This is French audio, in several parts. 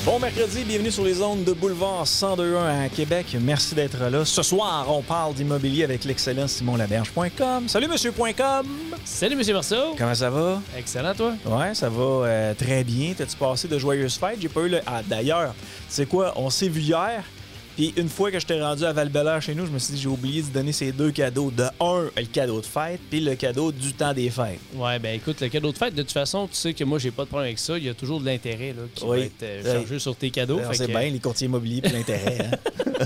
Bon mercredi, bienvenue sur les ondes de Boulevard 102.1 à Québec. Merci d'être là. Ce soir, on parle d'immobilier avec l'excellent SimonLaberge.com. Salut, monsieur.com. Salut, monsieur Marceau. Comment ça va? Excellent, toi? Ouais, ça va très bien. T'as-tu passé de joyeuses fêtes? J'ai pas eu le... Ah, d'ailleurs, tu sais quoi? On s'est vu hier. Puis une fois que j'étais rendu à Val-Bélair chez nous, je me suis dit j'ai oublié de donner ces deux cadeaux. De un, le cadeau de fête, puis le cadeau du temps des fêtes. Ouais, ben écoute, le cadeau de fête, de toute façon, tu sais que moi, j'ai pas de problème avec ça. Il y a toujours de l'intérêt là, qui va être chargé sur tes cadeaux. C'est bien, les courtiers immobiliers puis l'intérêt. Hein?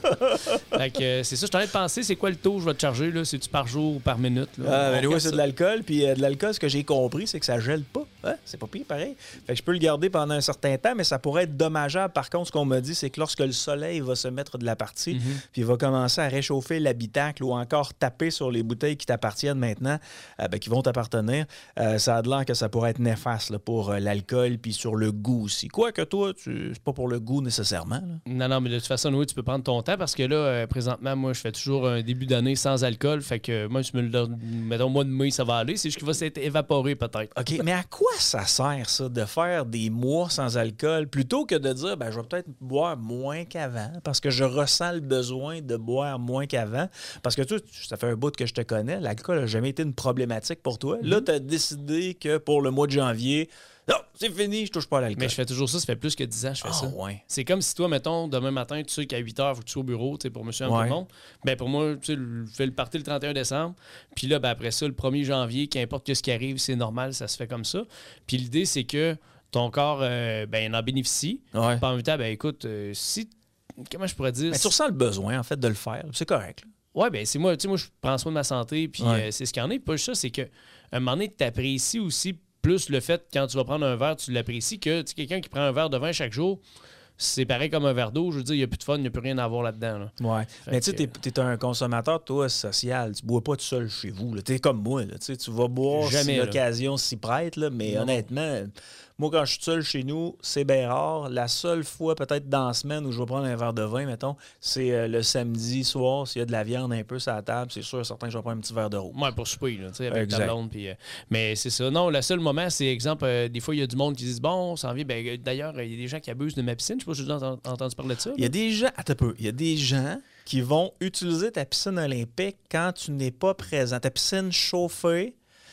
Fait que c'est ça, je suis en train de penser, c'est quoi le taux que je vais te charger? Là? C'est-tu par jour ou par minute? Là? Ben oui, c'est de l'alcool. Puis de l'alcool, ce que j'ai compris, c'est que ça gèle pas. Hein? C'est pas pire, pareil. Fait que je peux le garder pendant un certain temps, mais ça pourrait être dommageable. Par contre, ce qu'on m'a dit, c'est que lorsque le soleil va se mettre de la partie, puis il va commencer à réchauffer l'habitacle ou encore taper sur les bouteilles qui t'appartiennent maintenant, qui vont t'appartenir, ça a de l'air que ça pourrait être néfaste là, pour l'alcool puis sur le goût aussi. Quoique toi, c'est pas pour le goût nécessairement. Là. Non, mais de toute façon, oui, tu peux prendre ton temps parce que là, présentement, moi, je fais toujours un début d'année sans alcool. Fait que moi, je me le donne, mettons, mois de mai, ça va aller. C'est juste qu'il va s'être évaporé peut-être. OK, mais à quoi ça sert, ça, de faire des mois sans alcool plutôt que de dire, je vais peut-être boire moins qu'avant parce que je ressens le besoin de boire moins qu'avant. Parce que toi, ça fait un bout que je te connais, l'alcool n'a jamais été une problématique pour toi. Là, tu as décidé que pour le mois de janvier, non, c'est fini, je touche pas à l'alcool. Mais je fais toujours ça fait plus que 10 ans que je fais ça. Ouais. C'est comme si toi, mettons, demain matin, tu sais qu'à 8 h, il faut que tu sois au bureau, pour monsieur et tout le monde. Ben pour moi, tu sais, je fais le party le 31 décembre. Puis là, après ça, le 1er janvier, qu'importe ce qui arrive, c'est normal, ça se fait comme ça. Puis l'idée, c'est que ton corps en bénéficie. Ouais. Puis en même temps, écoute, si... Comment je pourrais dire? Mais tu ressens le besoin, en fait, de le faire. C'est correct. Oui, bien, c'est moi, tu sais, moi, je prends soin de ma santé, puis c'est ce qu'il y en a. Pas juste ça, c'est qu'à un moment donné, tu apprécies aussi plus le fait, quand tu vas prendre un verre, tu l'apprécies, que tu sais, quelqu'un qui prend un verre de vin chaque jour, c'est pareil comme un verre d'eau. Je veux dire, il n'y a plus de fun, il n'y a plus rien à voir là-dedans. Là. Ouais. Mais tu sais, t'es un consommateur, toi, social. Tu bois pas tout seul chez vous. T'es comme moi. Là. Tu vas boire jamais, si l'occasion s'y prête, là, mais honnêtement... Moi, quand je suis seul chez nous, c'est bien rare. La seule fois, peut-être dans la semaine, où je vais prendre un verre de vin, mettons, c'est le samedi soir. S'il y a de la viande un peu sur la table, c'est sûr, certain que je vais prendre un petit verre de rouge. Ouais, pour souper, là, tu sais, avec ta blonde. Mais c'est ça. Non, le seul moment, c'est, exemple, des fois, il y a du monde qui disent, bon, on s'en vient. D'ailleurs, il y a des gens qui abusent de ma piscine. Je sais pas si tu as entendu parler de ça. Il y a des gens... Attends un peu. Il y a des gens qui vont utiliser ta piscine olympique quand tu n'es pas présent. Ta piscine chauffée,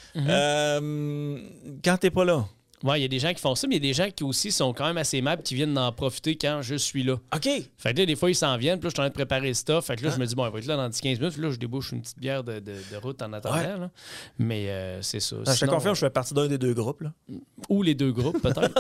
quand tu n'es pas là. Oui, il y a des gens qui font ça, mais il y a des gens qui aussi sont quand même assez aimables qui viennent en profiter quand je suis là. OK. Fait que là, des fois, ils s'en viennent, puis là, je suis en train de préparer le stuff. Fait que là, je me dis, bon, il va être là dans 10-15 minutes. Puis là, je débouche une petite bière de route en attendant. Ouais. Là. Mais c'est ça. Je te confirme, je fais partie d'un des deux groupes. Là. Ou les deux groupes, peut-être.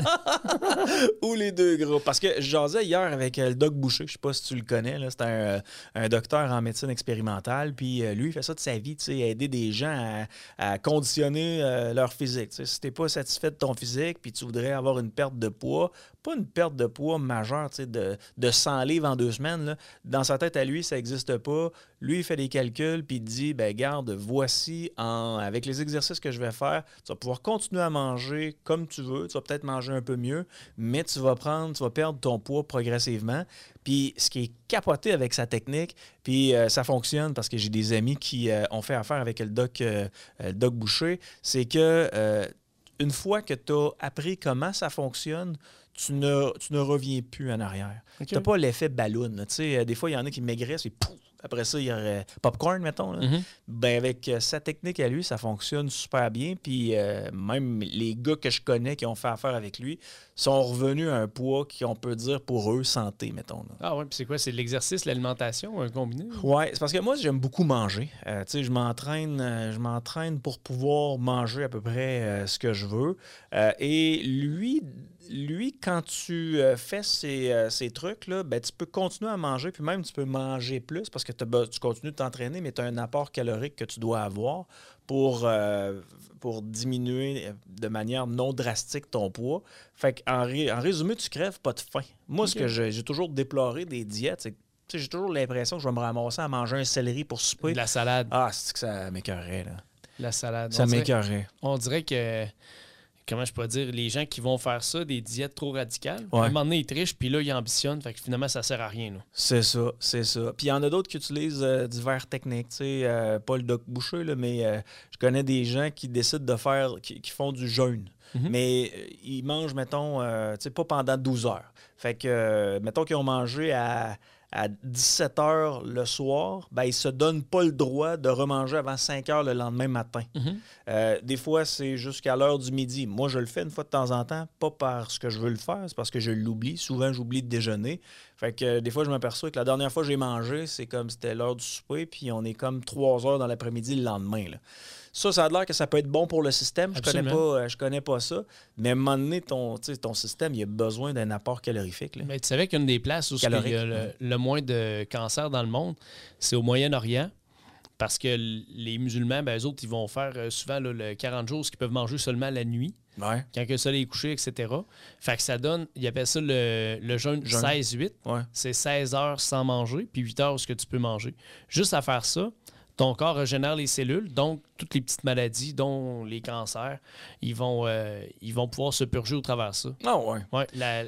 Ou les deux groupes. Parce que je jasais hier avec le Doc Boucher. Je sais pas si tu le connais. C'est un docteur en médecine expérimentale. Puis lui, il fait ça de sa vie, aider des gens à conditionner leur physique. T'sais. Si tu n'es pas satisfait de ton physique, puis tu voudrais avoir une perte de poids, pas une perte de poids majeure, de 100 livres en 2 semaines. Là. Dans sa tête à lui, ça n'existe pas. Lui, il fait des calculs, puis il dit, garde, voici, avec les exercices que je vais faire, tu vas pouvoir continuer à manger comme tu veux. Tu vas peut-être manger un peu mieux, mais tu vas perdre ton poids progressivement. Puis ce qui est capoté avec sa technique, puis ça fonctionne parce que j'ai des amis qui ont fait affaire avec le doc Boucher, c'est que une fois que tu as appris comment ça fonctionne, tu ne reviens plus en arrière. Okay. Tu n'as pas l'effet ballon. Des fois, il y en a qui maigrissent et pouf! Après ça, il y aurait popcorn, mettons. Là. Avec sa technique à lui, ça fonctionne super bien. Puis même les gars que je connais qui ont fait affaire avec lui sont revenus à un poids qu'on peut dire pour eux santé, mettons. Là. Ah oui, puis c'est quoi? C'est l'exercice, l'alimentation, un combiné? Oui, c'est parce que moi, j'aime beaucoup manger. Je m'entraîne pour pouvoir manger à peu près ce que je veux. Et lui, quand tu fais ces trucs-là, tu peux continuer à manger, puis même tu peux manger plus parce que tu continues de t'entraîner, mais tu as un apport calorique que tu dois avoir pour diminuer de manière non drastique ton poids. Fait qu'en résumé, tu crèves pas de faim. Moi, ce que j'ai toujours déploré des diètes, c'est que j'ai toujours l'impression que je vais me ramasser à manger un céleri pour souper. De la salade. Ah, c'est que ça m'écœurait, là. La salade. Ça m'écœurait. On dirait que... Comment je peux dire, les gens qui vont faire ça, des diètes trop radicales, ouais. À un moment donné, ils trichent, puis là, ils ambitionnent, fait que finalement, ça sert à rien. Là. C'est ça. Puis il y en a d'autres qui utilisent divers techniques, pas le Doc Boucher, là, mais je connais des gens qui décident de faire, qui font du jeûne. mais ils mangent, mettons, pas pendant 12 heures. Fait que, mettons qu'ils ont mangé à 17 heures le soir, ben, ils ne se donnent pas le droit de remanger avant 5 heures le lendemain matin. Des fois, c'est jusqu'à l'heure du midi. Moi, je le fais une fois de temps en temps, pas parce que je veux le faire, c'est parce que je l'oublie. Souvent, j'oublie de déjeuner. Fait que des fois, je m'aperçois que la dernière fois que j'ai mangé, c'est comme c'était l'heure du souper, puis on est comme 3 heures dans l'après-midi le lendemain, là. Ça a l'air que ça peut être bon pour le système. Je connais pas ça. Mais à un moment donné, ton système, il a besoin d'un apport calorifique. Là. Mais tu savais qu'une des places où il y a le moins de cancer dans le monde, c'est au Moyen-Orient. Parce que les musulmans, ben, eux autres, ils vont faire souvent là, le 40 jours, ce qu'ils peuvent manger seulement la nuit. Ouais. Quand le soleil est couché, etc. Fait que ça donne, ils appellent ça le jeûne 16-8. Ouais. C'est 16 heures sans manger, puis 8 heures ce que tu peux manger. Juste à faire ça, ton corps régénère les cellules, donc toutes les petites maladies, dont les cancers, ils vont pouvoir se purger au travers de ça. Ah ouais. Ouais,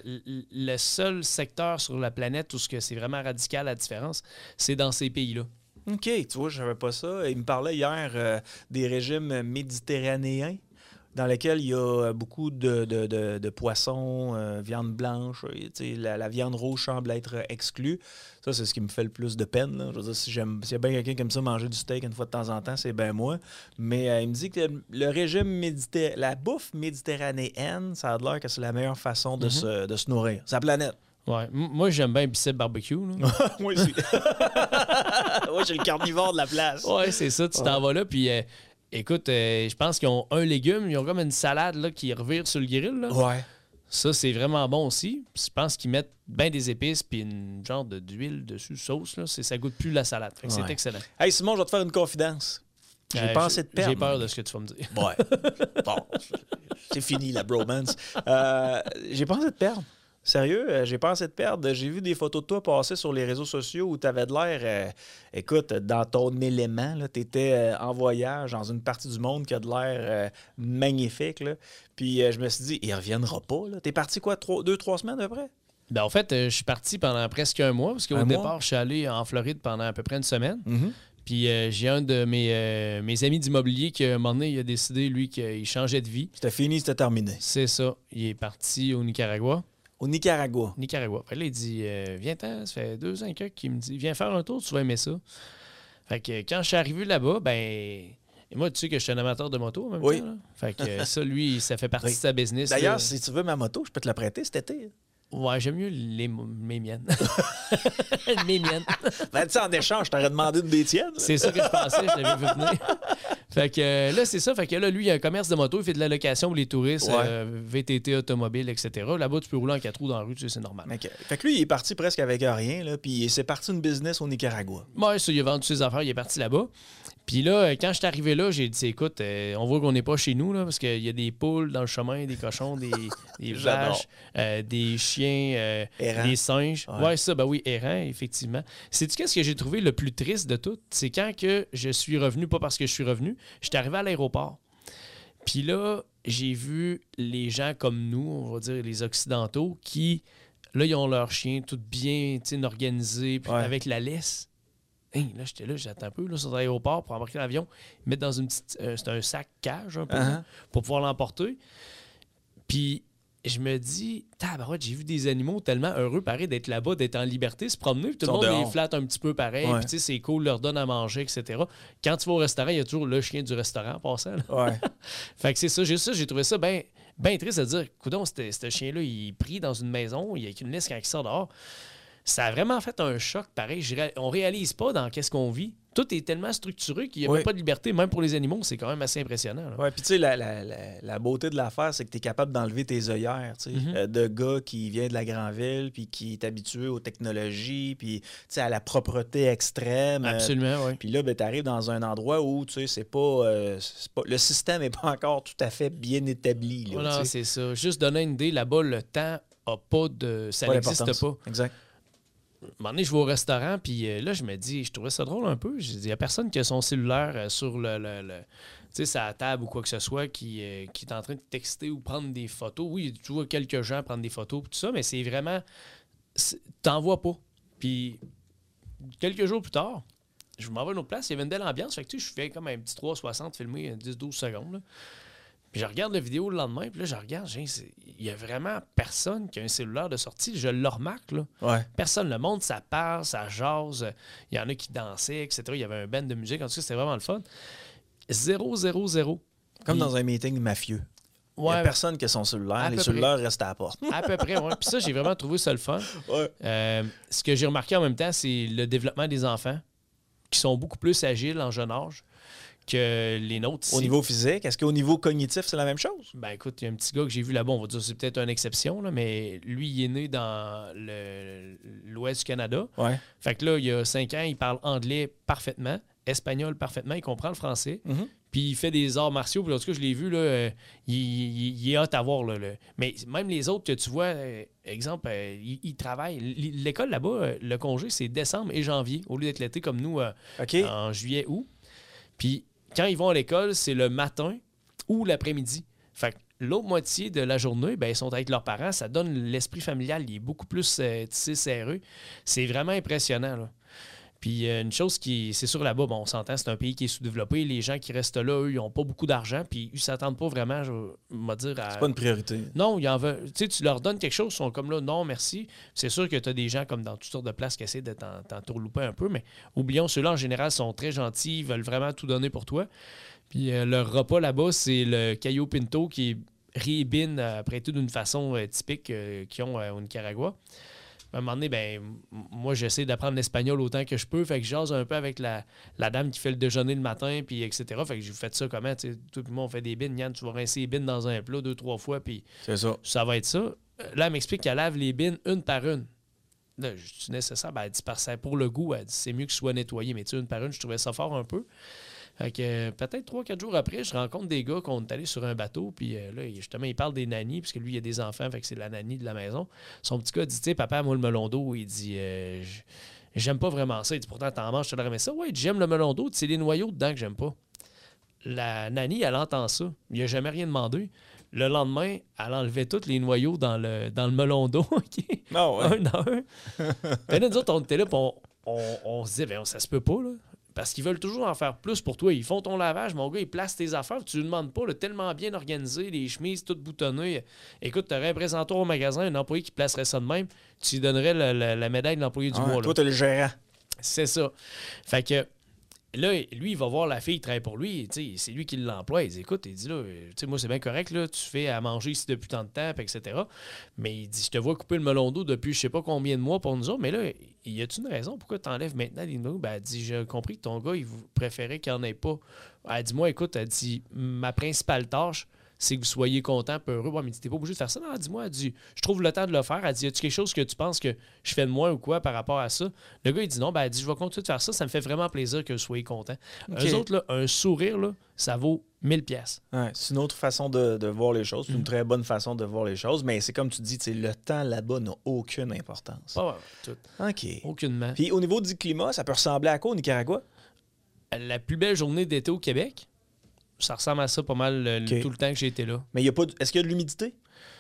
le seul secteur sur la planète où c'est vraiment radical la différence, c'est dans ces pays-là. OK, tu vois, je savais pas ça. Il me parlait hier des régimes méditerranéens dans lesquels il y a beaucoup de poissons, viande blanche. La viande rouge semble être exclue. Ça, c'est ce qui me fait le plus de peine. Là. Je veux dire, s'il y a bien quelqu'un qui aime ça manger du steak une fois de temps en temps, c'est bien moi. Mais il me dit que le régime la bouffe méditerranéenne, ça a l'air que c'est la meilleure façon de se nourrir. C'est la planète. Ouais. Moi, j'aime bien bicep barbecue. Moi aussi. Moi, j'ai le carnivore de la place. Ouais, c'est ça. Tu t'en vas là, puis... Écoute, je pense qu'ils ont un légume, ils ont comme une salade là, qui revire sur le grill. Là. Ouais. Ça, c'est vraiment bon aussi. Je pense qu'ils mettent bien des épices puis une genre d'huile dessus, sauce. Là. Ça goûte plus la salade. Fait que c'est excellent. Hey Simon, je vais te faire une confidence. J'ai pensé de perdre. J'ai peur de ce que tu vas me dire. Ouais. Bon, c'est fini la bromance. J'ai pensé de perdre. Sérieux, j'ai pensé de perdre. J'ai vu des photos de toi passer sur les réseaux sociaux où tu avais de l'air, écoute, dans ton élément. Tu étais en voyage dans une partie du monde qui a de l'air magnifique. Là. Puis je me suis dit, il ne reviendra pas. Tu es parti quoi, 2-3 semaines à peu près? Ben, en fait, je suis parti pendant presque un mois parce qu'au départ, je suis allé en Floride pendant à peu près une semaine. Puis j'ai un de mes amis d'immobilier qui, à un moment donné, il a décidé, lui, qu'il changeait de vie. C'était fini, c'était terminé. C'est ça. Il est parti au Nicaragua. Au Nicaragua. Fait là, il dit viens-t'en, ça fait 2 ans qu'il me dit viens faire un tour, tu vas aimer ça. Fait que quand je suis arrivé là-bas, ben. Et moi, tu sais que je suis un amateur de moto en même temps. Là. Fait que ça, lui, ça fait partie de sa business. D'ailleurs, là. Si tu veux ma moto, je peux te la prêter cet été. Ouais, j'aime mieux mes miennes. Mes miennes. Ben, tu sais, en échange, je t'aurais demandé une des tiennes. C'est ça que je pensais, je l'avais vu venir. Fait que là, c'est ça. Fait que là, lui, il a un commerce de moto, il fait de la location pour les touristes, VTT, automobile, etc. Là-bas, tu peux rouler en 4 roues dans la rue, tu sais, c'est normal. Okay. Fait que lui, il est parti presque avec rien, là, puis c'est parti une business au Nicaragua. Ouais, ça, il a vendu ses affaires, il est parti là-bas. Puis là, quand je suis arrivé là, j'ai dit, écoute, on voit qu'on n'est pas chez nous, là, parce qu'il y a des poules dans le chemin, des cochons, des vaches, des chiens, des singes. Ouais, ça, ben oui, errant, effectivement. Sais-tu qu'est-ce que j'ai trouvé le plus triste de tout? C'est quand que je suis revenu, pas parce que je suis revenu, j'étais arrivé à l'aéroport. Puis là, j'ai vu les gens comme nous, on va dire les Occidentaux, qui, là, ils ont leur chien tout bien organisé, puis avec la laisse. Hey, là, j'étais là, j'attends un peu là, sur l'aéroport pour embarquer l'avion. Ils mettent dans une petite. C'est un sac cage un peu pour pouvoir l'emporter. Puis je me dis, tabarouette, j'ai vu des animaux tellement heureux, pareil, d'être là-bas, d'être en liberté, se promener. Puis tout le monde les flatte un petit peu pareil. Puis tu sais, c'est cool, leur donne à manger, etc. Quand tu vas au restaurant, il y a toujours le chien du restaurant en passant. Ouais. Fait que c'est ça, j'ai trouvé ça bien triste de dire, coudonc, ce chien-là, il est pris dans une maison, il y a qu'une liste quand il sort dehors. Ça a vraiment fait un choc, pareil. On réalise pas dans qu'est-ce qu'on vit. Tout est tellement structuré qu'il n'y a même pas de liberté, même pour les animaux. C'est quand même assez impressionnant. Oui, puis tu sais, la beauté de l'affaire, c'est que tu es capable d'enlever tes œillères, tu sais, de gars qui vient de la grande ville, puis qui est habitué aux technologies, puis tu sais, à la propreté extrême. Absolument, oui. Puis là, ben, tu arrives dans un endroit où, tu sais, c'est pas, le système n'est pas encore tout à fait bien établi. Là, non, c'est ça. Juste donner une idée, là-bas, le temps n'a pas de... Ça n'existe pas. Exact. À un moment donné, je vais au restaurant, puis là, je me dis, je trouvais ça drôle un peu. Il n'y a personne qui a son cellulaire sur tu sais, sa table ou quoi que ce soit qui est en train de texter ou prendre des photos. Oui, tu vois quelques gens prendre des photos et tout ça, mais c'est vraiment... T'en vois pas. Puis, quelques jours plus tard, je m'en vais à une autre place, il y avait une belle ambiance. Fait que tu sais, je fais comme un petit 360 filmé 10-12 secondes. Là. Puis je regarde la vidéo le lendemain, puis là, je regarde, il y a vraiment personne qui a un cellulaire de sortie. Je le remarque, là. Ouais. Personne. Le monde, ça parle, ça jase. Il y en a qui dansaient, etc. Il y avait un band de musique. En tout cas, c'était vraiment le fun. 0, 0, 0. Comme dans un meeting mafieux. Il n'y a personne qui a son cellulaire. Les cellulaires restent à la porte. À peu près, oui. Puis ça, j'ai vraiment trouvé ça le fun. Ouais. Ce que j'ai remarqué en même temps, c'est le développement des enfants qui sont beaucoup plus agiles en jeune âge que les nôtres ici. Au niveau physique, est-ce qu'au niveau cognitif, c'est la même chose? Ben écoute, il y a un petit gars que j'ai vu là-bas, on va dire c'est peut-être une exception, là, mais lui, il est né dans l'ouest du Canada. Ouais. Fait que là, il y a 5 ans, il parle anglais parfaitement, espagnol parfaitement, il comprend le français. Mm-hmm. Puis il fait des arts martiaux. Puis en tout cas, je l'ai vu, là, il est hot à voir. Là. Mais même les autres que tu vois, exemple, ils travaillent. L'école là-bas, le congé, c'est décembre et janvier, au lieu d'être l'été comme nous en juillet, août. Puis quand ils vont à l'école, c'est le matin ou l'après-midi. Fait que l'autre moitié de la journée, ben, ils sont avec leurs parents. Ça donne l'esprit familial. Il est beaucoup plus tissé, serré. C'est vraiment impressionnant, là. Puis une chose qui, c'est sûr là-bas, bon, on s'entend, c'est un pays qui est sous-développé. Les gens qui restent là, eux, ils n'ont pas beaucoup d'argent, puis ils ne s'attendent pas vraiment, je vais dire... C'est pas une priorité. Non, ils en veulent. Tu sais, tu leur donnes quelque chose, ils sont comme là, non, merci. C'est sûr que tu as des gens comme dans toutes sortes de places qui essaient de t'entourlouper un peu, mais oublions, ceux-là, en général, sont très gentils, ils veulent vraiment tout donner pour toi. Puis leur repas là-bas, c'est le Cayo Pinto qui est riz-bine prêté d'une façon typique qu'ils ont au Nicaragua. À un moment donné, ben, moi, j'essaie d'apprendre l'espagnol autant que je peux. Fait que je jase un peu avec la dame qui fait le déjeuner le matin, puis etc. Fait que j'ai fait ça comment? Tout le monde fait des bines. Yann, tu vas rincer les bines dans un plat 2-3 fois, puis ça va être ça. Là, elle m'explique qu'elle lave les bines une par une. Là, je dis nécessaire? Ben, elle dit par ça pour le goût. Elle dit c'est mieux que ce soit nettoyé. Mais tu sais, une par une, je trouvais ça fort un peu. Fait que peut-être 3-4 jours après, je rencontre des gars qui ont allé sur un bateau, puis là, justement, il parle des nannies, parce que lui, il a des enfants, fait que c'est la nanny de la maison. Son petit gars dit, tu sais, papa, moi, le melon d'eau, il dit, j'aime pas vraiment ça. Il dit, pourtant, t'en manges, tu leur remets ça. Ouais, j'aime le melon d'eau, c'est les noyaux dedans que j'aime pas. La nanny, elle entend ça. Il a jamais rien demandé. Le lendemain, elle enlevait tous les noyaux dans le melon d'eau. Okay? Oh, ouais. Un à un. Puis là, nous autres, on était là, puis on se disait, ben, ça se peut pas, là. Parce qu'ils veulent toujours en faire plus pour toi. Ils font ton lavage, mon gars, ils placent tes affaires. Tu ne demandes pas, là, tellement bien organisé, les chemises toutes boutonnées. Écoute, tu aurais un présentoir au magasin, un employé qui placerait ça de même, tu lui donnerais la médaille de l'employé du mois. Là. Toi, tu es le gérant. C'est ça. Fait que là, lui, il va voir la fille qui travaille pour lui. C'est lui qui l'emploie. Il dit, écoute, il dit, là, moi, c'est bien correct, là, tu fais à manger ici depuis tant de temps, etc. Mais il dit, je te vois couper le melon d'eau depuis je sais pas combien de mois pour nous autres. Mais là, y a-tu une raison pourquoi tu enlèves maintenant les noix? Ben, elle dit, j'ai compris que ton gars, il préférait qu'il n'y en ait pas. Elle dit, moi, écoute, elle dit, ma principale tâche, c'est que vous soyez content et heureux. Ouais, mais t'es pas obligé de faire ça. Non, dis-moi, elle dit, je trouve le temps de le faire. Elle dit, y a-tu quelque chose que tu penses que je fais de moins ou quoi par rapport à ça? Le gars, il dit non, ben, elle dit, je vais continuer de faire ça. Ça me fait vraiment plaisir que vous soyez content. Okay. Eux autres, là, un sourire, là, ça vaut 1000$. Ouais, c'est une autre façon de voir les choses. C'est une très bonne façon de voir les choses. Mais c'est comme tu dis, le temps là-bas n'a aucune importance. Ah ouais, tout. OK. Aucunement. Puis au niveau du climat, ça peut ressembler à quoi au Nicaragua? La plus belle journée d'été au Québec, ça ressemble à ça pas mal tout le temps que j'ai été là. Mais est-ce qu'il y a de l'humidité?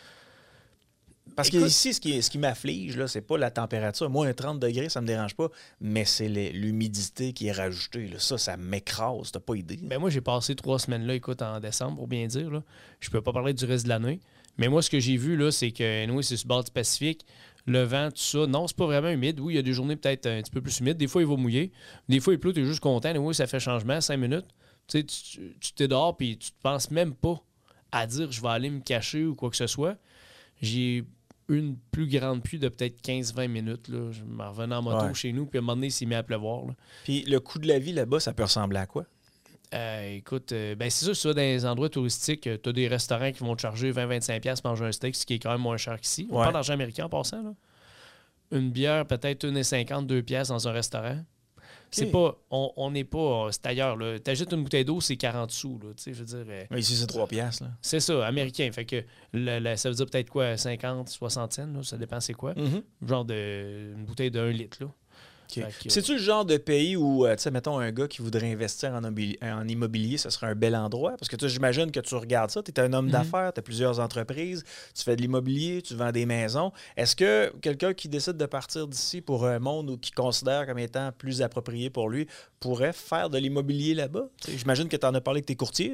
Parce que ici, ce qui m'afflige, là, c'est pas la température. Moi, 30 degrés, ça me dérange pas, mais c'est l'humidité qui est rajoutée. Là. Ça m'écrase. T'as pas idée? Ben moi, j'ai passé 3 semaines là, écoute, en décembre, pour bien dire. Là. Je peux pas parler du reste de l'année. Mais moi, ce que j'ai vu, là, c'est que nous, c'est sur le bord du Pacifique. Le vent, tout ça. Non, c'est pas vraiment humide. Oui, il y a des journées peut-être un petit peu plus humides. Des fois, il va mouiller. Des fois, il pleut, tu es juste content. Et oui, ça fait changement, 5 minutes. Tu sais, tu t'es dehors puis tu te penses même pas à dire je vais aller me cacher ou quoi que ce soit. J'ai une plus grande pluie de peut-être 15-20 minutes. Là. Je m'en revenais en moto chez nous, puis à un moment donné, il s'est mis à pleuvoir. Là. Puis le coût de la vie là-bas, ça peut ressembler à quoi? Écoute, ben c'est sûr, dans les endroits touristiques, tu as des restaurants qui vont te charger 20-25$ pour manger un steak, ce qui est quand même moins cher qu'ici. On parle d'argent américain en passant. Là. Une bière, peut-être 1,50$, 2$ dans un restaurant. C'est pas, on n'est pas, c'est ailleurs. Tu achètes une bouteille d'eau, c'est 40 sous. Là, je veux dire, ici, c'est 3$. Là. C'est ça, américain. Fait que ça veut dire peut-être quoi, 50, 60 cents, là, ça dépend c'est quoi. Mm-hmm. Genre une bouteille de 1 litre. Là. Okay. C'est-tu le genre de pays où, tu sais, mettons, un gars qui voudrait investir en immobilier, ce serait un bel endroit? Parce que j'imagine que tu regardes ça, tu es un homme d'affaires, tu as plusieurs entreprises, tu fais de l'immobilier, tu vends des maisons. Est-ce que quelqu'un qui décide de partir d'ici pour un monde ou qui considère comme étant plus approprié pour lui pourrait faire de l'immobilier là-bas? J'imagine que tu en as parlé avec tes courtiers.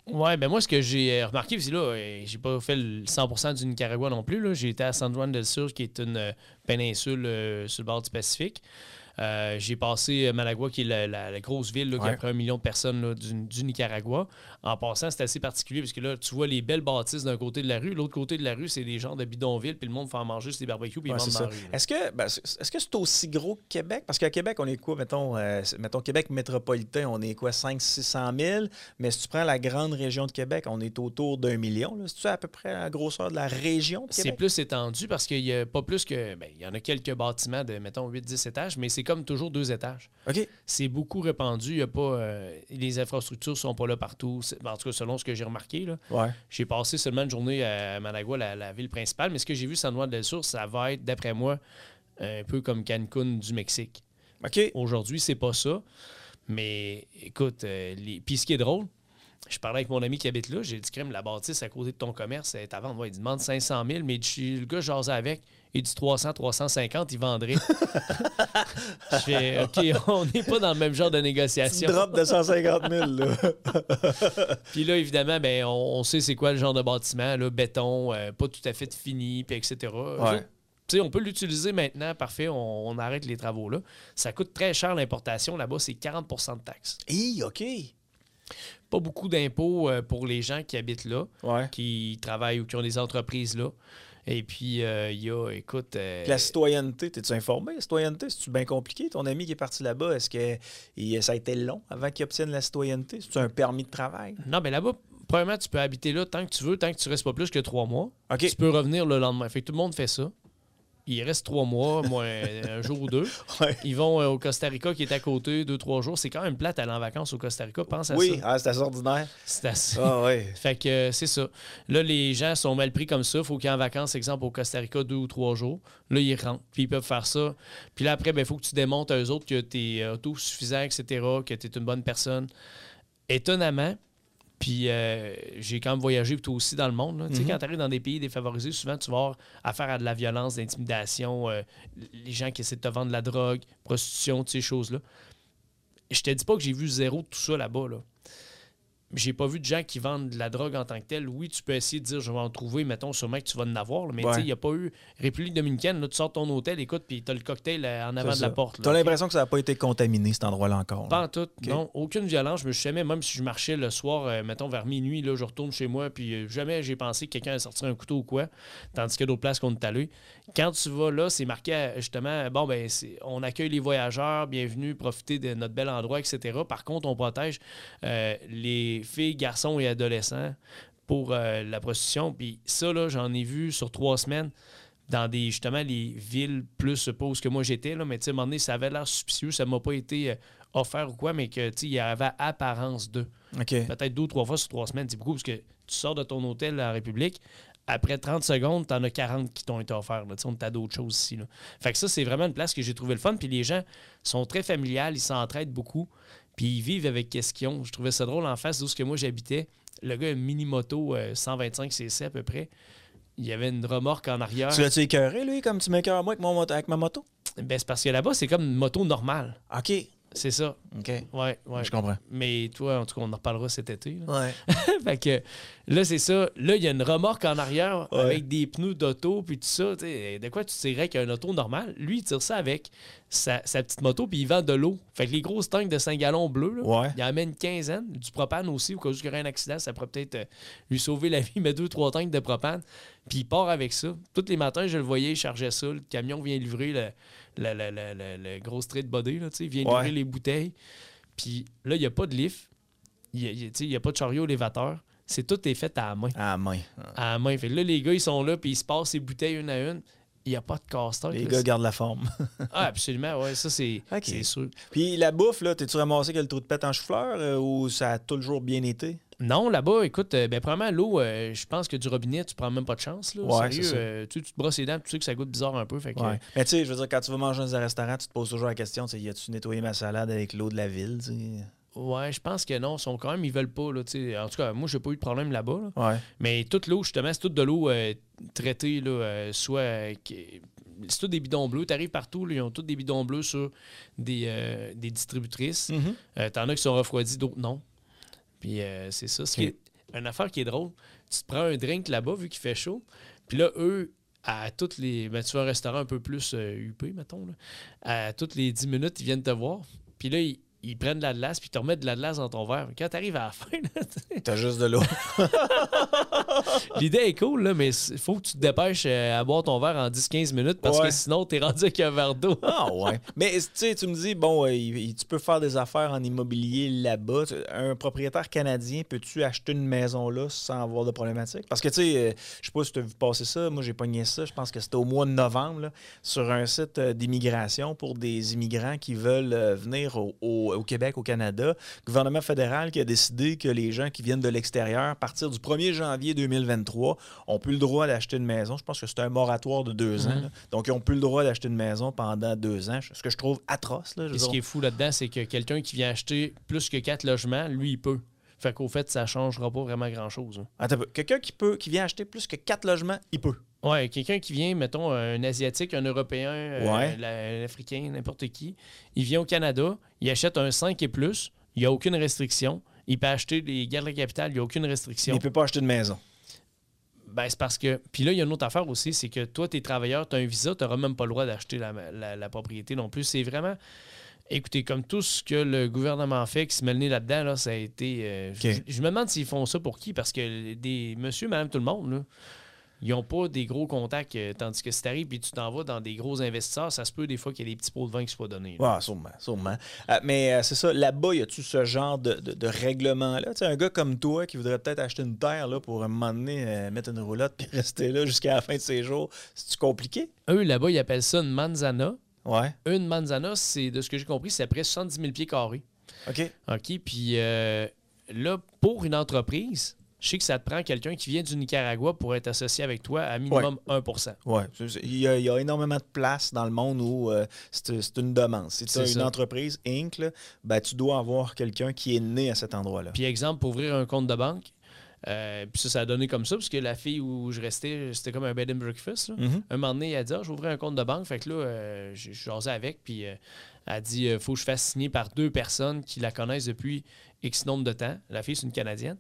Ouais, ben moi, ce que j'ai remarqué, c'est là, j'ai pas fait le 100% du Nicaragua non plus. Là. J'ai été à San Juan del Sur, qui est une péninsule sur le bord du Pacifique. J'ai passé Managua, qui est la grosse ville là, qui a près 1 million de personnes là, du Nicaragua. En passant, c'est assez particulier parce que là, tu vois les belles bâtisses d'un côté de la rue. L'autre côté de la rue, c'est des genres de bidonvilles, puis le monde fait en manger sur des barbecues, puis ils vendent dans la rue. Est-ce que c'est aussi gros que Québec? Parce qu'à Québec, on est quoi? Mettons Québec métropolitain, on est quoi? 500-600 000. Mais si tu prends la grande région de Québec, on est autour d'1 million. C'est-tu à peu près la grosseur de la région de Québec? C'est plus étendu parce qu'il n'y a pas plus que... Ben, il y en a quelques bâtiments de, mettons, 8-10 étages, mais c'est comme toujours 2 étages. OK. C'est beaucoup répandu. Il y a pas, les infrastructures ne sont pas là partout. En tout cas, selon ce que j'ai remarqué. Là. Ouais. J'ai passé seulement une journée à Managua, la ville principale. Mais ce que j'ai vu, San Juan del Sur, ça va être, d'après moi, un peu comme Cancun du Mexique. OK. Aujourd'hui, c'est pas ça. Mais écoute, puis ce qui est drôle, je parlais avec mon ami qui habite là, j'ai dit, crème, la bâtisse à côté de ton commerce est à vendre. Ouais, il demande 500 000, mais le gars, jasais avec. Il dit 300, 350, il vendrait. Je fais, OK, on n'est pas dans le même genre de négociation. Tu drop de 150 000, là. Puis là, évidemment, ben, on sait c'est quoi le genre de bâtiment, là, béton, pas tout à fait fini, puis etc. Ouais. T'sais, on peut l'utiliser maintenant, parfait, on arrête les travaux là. Ça coûte très cher l'importation. Là-bas, c'est 40 de taxes. Hi, OK. Pas beaucoup d'impôts pour les gens qui habitent là, Ouais. qui travaillent ou qui ont des entreprises là. Et puis, il y a, écoute... La citoyenneté, t'es-tu informé? La citoyenneté, c'est-tu bien compliqué? Ton ami qui est parti là-bas, est-ce que ça a été long avant qu'il obtienne la citoyenneté? C'est-tu un permis de travail? Non, mais là-bas, premièrement, tu peux habiter là tant que tu veux, tant que tu restes pas plus que 3 mois. OK. Tu peux revenir le lendemain. Fait que tout le monde fait ça. Il reste 3 mois, moins un jour ou 2. Ouais. Ils vont au Costa Rica, qui est à côté, 2-3 jours. C'est quand même plate aller en vacances au Costa Rica. Pense à ça. Oui, c'est assez ordinaire. C'est assez. Ah oui. Fait que c'est ça. Là, les gens sont mal pris comme ça. Il faut qu'ils aient en vacances, exemple, au Costa Rica, 2 ou 3 jours. Là, ils rentrent. Puis ils peuvent faire ça. Puis là, après, il faut que tu démontres à eux autres que tu es autosuffisant, etc., que tu es une bonne personne. Étonnamment, puis j'ai quand même voyagé toi aussi dans le monde. Là. Tu sais, quand tu arrives dans des pays défavorisés, souvent tu vas avoir affaire à de la violence, d'intimidation, les gens qui essaient de te vendre de la drogue, prostitution, ces choses-là. Je te dis pas que j'ai vu zéro de tout ça là-bas. Là. J'ai pas vu de gens qui vendent de la drogue en tant que telle. Oui, tu peux essayer de dire je vais en trouver, mettons, sûrement que tu vas en avoir. Là. Mais tu sais, il n'y a pas eu République dominicaine. Là, tu sors de ton hôtel, écoute, puis tu as le cocktail en avant de la porte. Tu as l'impression que ça n'a pas été contaminé, cet endroit-là encore. Pas en tout. Okay. Non, aucune violence. Je me suis jamais, même si je marchais le soir, mettons vers minuit, là, je retourne chez moi, puis jamais j'ai pensé que quelqu'un allait sortir un couteau ou quoi. Tandis qu'il y a d'autres places qu'on est allé. Quand tu vas là, c'est marqué justement, bon, ben, on accueille les voyageurs, bienvenue, profitez de notre bel endroit, etc. Par contre, on protège les filles, garçons et adolescents pour la prostitution. Puis ça, là, j'en ai vu sur 3 semaines dans des, justement, les villes plus pas où que moi j'étais, là, mais tu sais, à un moment donné, ça avait l'air suspicieux, ça m'a pas été offert ou quoi, mais que, tu sais, il y avait apparence d'eux. Okay. Peut-être 2 ou 3 fois sur 3 semaines, c'est beaucoup, parce que tu sors de ton hôtel à la République, après 30 secondes, t'en as 40 qui t'ont été offerts. Là. On t'a d'autres choses ici. Là. Fait que ça, c'est vraiment une place que j'ai trouvé le fun. Puis les gens sont très familiales, ils s'entraident beaucoup. Puis ils vivent avec qu'est-ce qu'ils ont. Je trouvais ça drôle en face d'où que moi j'habitais. Le gars a une mini-moto 125 cc à peu près. Il y avait une remorque en arrière. Tu l'as-tu écœuré, lui, comme tu m'écœures moi avec ma moto? Ben, c'est parce que là-bas, c'est comme une moto normale. OK. C'est ça. OK. Ouais. Je comprends. Mais toi, en tout cas, on en reparlera cet été. Là. Ouais. Fait que là, c'est ça. Là, il y a une remorque en arrière avec des pneus d'auto puis tout ça. T'sais, de quoi tu tirerais avec un auto normal? Lui, il tire ça avec sa petite moto puis il vend de l'eau. Fait que les grosses tanks de 5 gallons bleus, là, il en met une quinzaine. Du propane aussi, au cas où il y aurait un accident, ça pourrait peut-être lui sauver la vie. Il met 2-3 tanks de propane. Puis il part avec ça. Tous les matins, je le voyais, il chargeait ça. Le camion vient livrer le gros street body. Là, il vient livrer les bouteilles. Puis là, il n'y a pas de lift. Il n'y a pas de chariot élévateur. Tout est fait à la main. À la main. À la main. Fait que là, les gars, ils sont là, puis ils se passent les bouteilles une à une. Il n'y a pas de casse-tête. Les gars gardent la forme. Ah, absolument, oui, ça, c'est sûr. Puis la bouffe, là, t'es-tu ramassé que le trou de pète en chou-fleur ou ça a toujours bien été? Non, là-bas, écoute, premièrement, l'eau, je pense que du robinet, tu prends même pas de chance. Là. Ouais, sérieux, tu te brosses les dents, tu sais que ça goûte bizarre un peu. Fait que, mais tu sais, je veux dire, quand tu vas manger dans un restaurant, tu te poses toujours la question, y a-tu nettoyé ma salade avec l'eau de la ville? T'sais? Ouais, je pense que non. Ils sont quand même, ils veulent pas. Là, en tout cas, moi, j'ai pas eu de problème là-bas. Là. Ouais. Mais toute l'eau, justement, c'est toute de l'eau traitée, là, soit. C'est tout des bidons bleus. Tu arrives partout, là, ils ont tous des bidons bleus sur des distributrices. T'en as qui sont refroidis, d'autres non. Puis c'est ça. une affaire qui est drôle, tu te prends un drink là-bas, vu qu'il fait chaud, puis là, eux, à toutes les... Ben, tu vas à un restaurant un peu plus huppé, mettons, là. À toutes les 10 minutes, ils viennent te voir, puis là, ils prennent de la glace, puis ils te remettent de la glace dans ton verre. Quand tu arrives à la fin, t'as juste de l'eau. L'idée est cool, là, mais il faut que tu te dépêches à boire ton verre en 10-15 minutes parce que sinon, t'es rendu avec un verre d'eau. Ah ouais. Mais tu sais, tu me dis, bon, tu peux faire des affaires en immobilier là-bas. Un propriétaire canadien, peux-tu acheter une maison là sans avoir de problématique? Parce que, tu sais, je sais pas si tu as vu passer ça. Moi, j'ai pogné ça. Je pense que c'était au mois de novembre, là, sur un site d'immigration pour des immigrants qui veulent venir au Québec, au Canada. Le gouvernement fédéral qui a décidé que les gens qui viennent de l'extérieur, à partir du 1er janvier 2023, ont plus le droit d'acheter une maison. Je pense que c'est un moratoire de 2 ans. Là. Donc, ils n'ont plus le droit d'acheter une maison pendant 2 ans. Ce que je trouve atroce. Là, Et ce qui est fou là-dedans, c'est que quelqu'un qui vient acheter plus que 4 logements, lui, il peut. Fait qu'au fait, ça ne changera pas vraiment grand-chose. Hein. Attends un peu. Quelqu'un qui vient acheter plus que 4 logements, il peut. Ouais, quelqu'un qui vient, mettons, un Asiatique, un Européen, un Africain, n'importe qui, il vient au Canada, il achète un 5 et plus, il n'y a aucune restriction. Il peut acheter des gardes de la capitale, il n'y a aucune restriction. Mais il ne peut pas acheter une maison. Ben, c'est parce que... Puis là, il y a une autre affaire aussi, c'est que toi, t'es travailleur, tu as un visa, tu n'auras même pas le droit d'acheter la propriété non plus. C'est vraiment... Écoutez, comme tout ce que le gouvernement fait, qui se met le nez là-dedans, là, ça a été... Je me demande s'ils font ça pour qui, parce que des monsieur, madame, tout le monde, là, ils n'ont pas des gros contacts, tandis que si tu arrives et tu t'en vas dans des gros investisseurs, ça se peut des fois qu'il y ait des petits pots de vin qui soient donnés. Oui, sûrement. Mais c'est ça, là-bas, y a-tu ce genre de règlement-là? Tu sais, un gars comme toi qui voudrait peut-être acheter une terre là, pour un moment donné mettre une roulotte puis rester là jusqu'à la fin de ses jours, c'est-tu compliqué? Eux, là-bas, ils appellent ça une manzana. Ouais. Une manzana, c'est, de ce que j'ai compris, c'est à près 70 000 pieds carrés. OK, puis là, pour une entreprise... Je sais que ça te prend quelqu'un qui vient du Nicaragua pour être associé avec toi à minimum 1%. Oui. Il y a énormément de places dans le monde où c'est une demande. Si tu as une entreprise Inc., là, ben, tu dois avoir quelqu'un qui est né à cet endroit-là. Puis exemple, pour ouvrir un compte de banque, puis ça a donné comme ça, parce que la fille où je restais, c'était comme un bed and breakfast. Là. Mm-hmm. Un moment donné, elle a dit « je vais ouvrir un compte de banque ». Fait que là, je jasais avec, puis elle a dit « faut que je fasse signer par 2 personnes qui la connaissent depuis X nombre de temps ». La fille, c'est une Canadienne.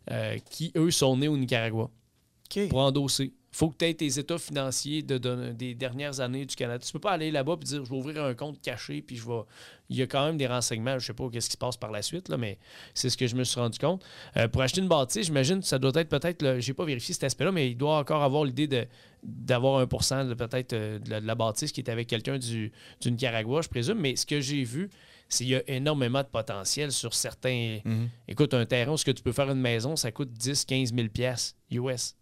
Qui, eux, sont nés au Nicaragua pour endosser. Il faut que tu aies tes états financiers des dernières années du Canada. Tu peux pas aller là-bas et dire « je vais ouvrir un compte caché » puis je vais... Il y a quand même des renseignements. Je sais pas qu'est-ce qui se passe par la suite, là, mais c'est ce que je me suis rendu compte. Pour acheter une bâtisse, j'imagine que ça doit être peut-être... J'ai pas vérifié cet aspect-là, mais il doit encore avoir l'idée d'avoir 1% peut-être de la bâtisse qui est avec quelqu'un du Nicaragua, je présume. Mais ce que j'ai vu... Il y a énormément de potentiel sur certains... Mm-hmm. Écoute, un terrain où ce que tu peux faire une maison, ça coûte 10-15 000 $, US.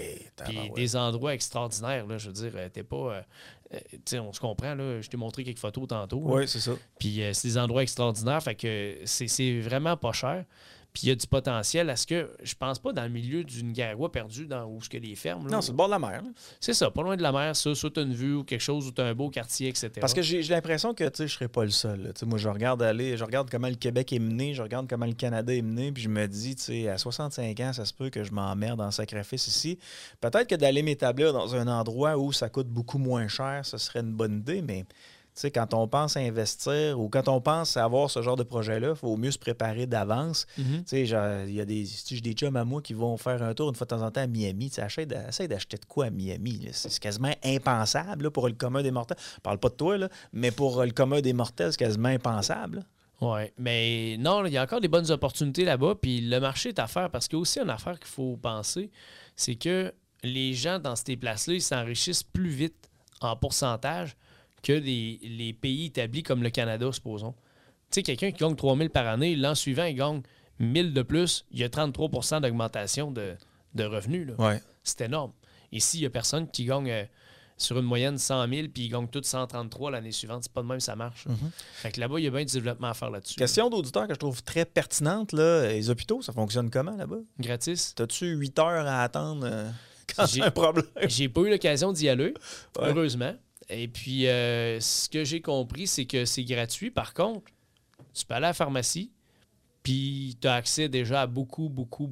Puis des endroits extraordinaires, là, je veux dire, t'es pas... tu sais, on se comprend, là, je t'ai montré quelques photos tantôt. Oui, c'est ça. Puis c'est des endroits extraordinaires, fait que c'est vraiment pas cher. Puis il y a du potentiel à ce que, je pense pas dans le milieu du Nicaragua perdu, où ce que les fermes. Là, non, c'est le bord de la mer. Là. C'est ça, pas loin de la mer, ça, soit tu as une vue ou quelque chose, où tu as un beau quartier, etc. Parce que j'ai l'impression que je serais pas le seul. Moi, je regarde comment le Québec est mené, je regarde comment le Canada est mené, puis je me dis, à 65 ans, ça se peut que je m'emmerde en sacrifice ici. Peut-être que d'aller m'établir dans un endroit où ça coûte beaucoup moins cher, ce serait une bonne idée, mais... Tu sais, quand on pense à investir ou quand on pense à avoir ce genre de projet-là, il faut mieux se préparer d'avance. Mm-hmm. Tu sais, j'ai des chums à moi qui vont faire un tour une fois de temps en temps à Miami. Tu sais, essaye d'acheter de quoi à Miami? Là. C'est quasiment impensable là, pour le commun des mortels. Je parle pas de toi, là, mais pour le commun des mortels, c'est quasiment impensable. Oui, mais non, il y a encore des bonnes opportunités là-bas. Puis le marché est à faire parce qu'il y a aussi une affaire qu'il faut penser, c'est que les gens dans ces places-là, ils s'enrichissent plus vite en pourcentage que les pays établis comme le Canada, supposons. Tu sais, quelqu'un qui gagne 3 000 par année, l'an suivant, il gagne 1 000 de plus, il y a 33 % d'augmentation de revenus. Là. Ouais. C'est énorme. Ici, il n'y a personne qui gagne sur une moyenne 100 000 puis il gagne tout 133 l'année suivante. C'est pas de même ça marche. Mm-hmm. Fait que là-bas, il y a bien du développement à faire là-dessus. Question d'auditeur que je trouve très pertinente. Là. Les hôpitaux, ça fonctionne comment là-bas? Gratis. T'as-tu 8 heures à attendre quand j'ai un problème? J'ai pas eu l'occasion d'y aller, ouais. Heureusement. Et puis, ce que j'ai compris, c'est que c'est gratuit. Par contre, tu peux aller à la pharmacie, puis tu as accès déjà à beaucoup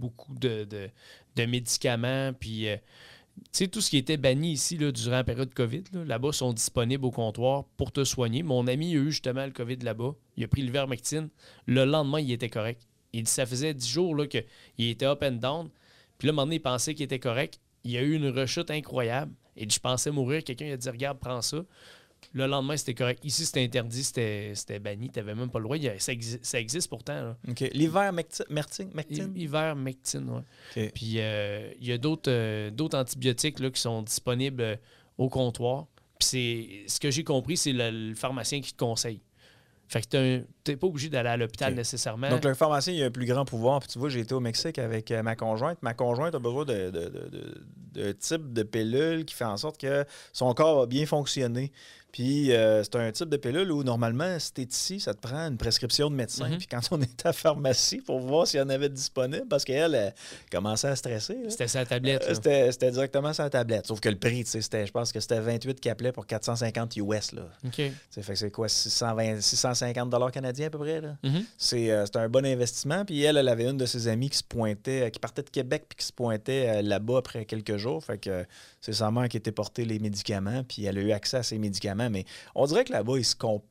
de médicaments. Puis, tu sais, tout ce qui était banni ici là, durant la période COVID, là-bas, sont disponibles au comptoir pour te soigner. Mon ami a eu justement le COVID là-bas. Il a pris l'ivermectine. Le lendemain, il était correct. Il dit ça faisait 10 jours là, qu'il était up and down. Puis là, à un moment donné, il pensait qu'il était correct. Il a eu une rechute incroyable. Il dit, je pensais mourir. Quelqu'un il a dit, regarde, prends ça. Le lendemain, c'était correct. Ici, c'était interdit, c'était banni. Tu n'avais même pas le droit. Ça existe pourtant. Là. OK. L'hiver Mectine? Hiver Mectine, oui. Okay. Puis il y a d'autres antibiotiques là, qui sont disponibles au comptoir. Puis ce que j'ai compris, c'est le pharmacien qui te conseille. Fait que t'es pas obligé d'aller à l'hôpital nécessairement. Donc, le pharmacien, il a un plus grand pouvoir. Puis tu vois, j'ai été au Mexique avec ma conjointe. Ma conjointe a besoin de type de pilule qui fait en sorte que son corps va bien fonctionner. Puis c'est un type de pilule où, normalement, si tu es ici, ça te prend une prescription de médecin. Puis quand on est à la pharmacie, pour voir s'il y en avait disponible, parce qu'elle elle commençait à stresser. Là. C'était sa tablette. C'était directement sa tablette. Sauf que le prix, je pense que c'était 28 qui appelait pour 450 US. Là. OK. Fait que c'est quoi, 650 canadiens à peu près? Là? Mm-hmm. C'est un bon investissement. Puis elle avait une de ses amies qui partait de Québec puis qui se pointait là-bas après quelques jours. Fait que c'est sa mère qui était portée les médicaments, puis elle a eu accès à ces médicaments. Mais on dirait que là-bas,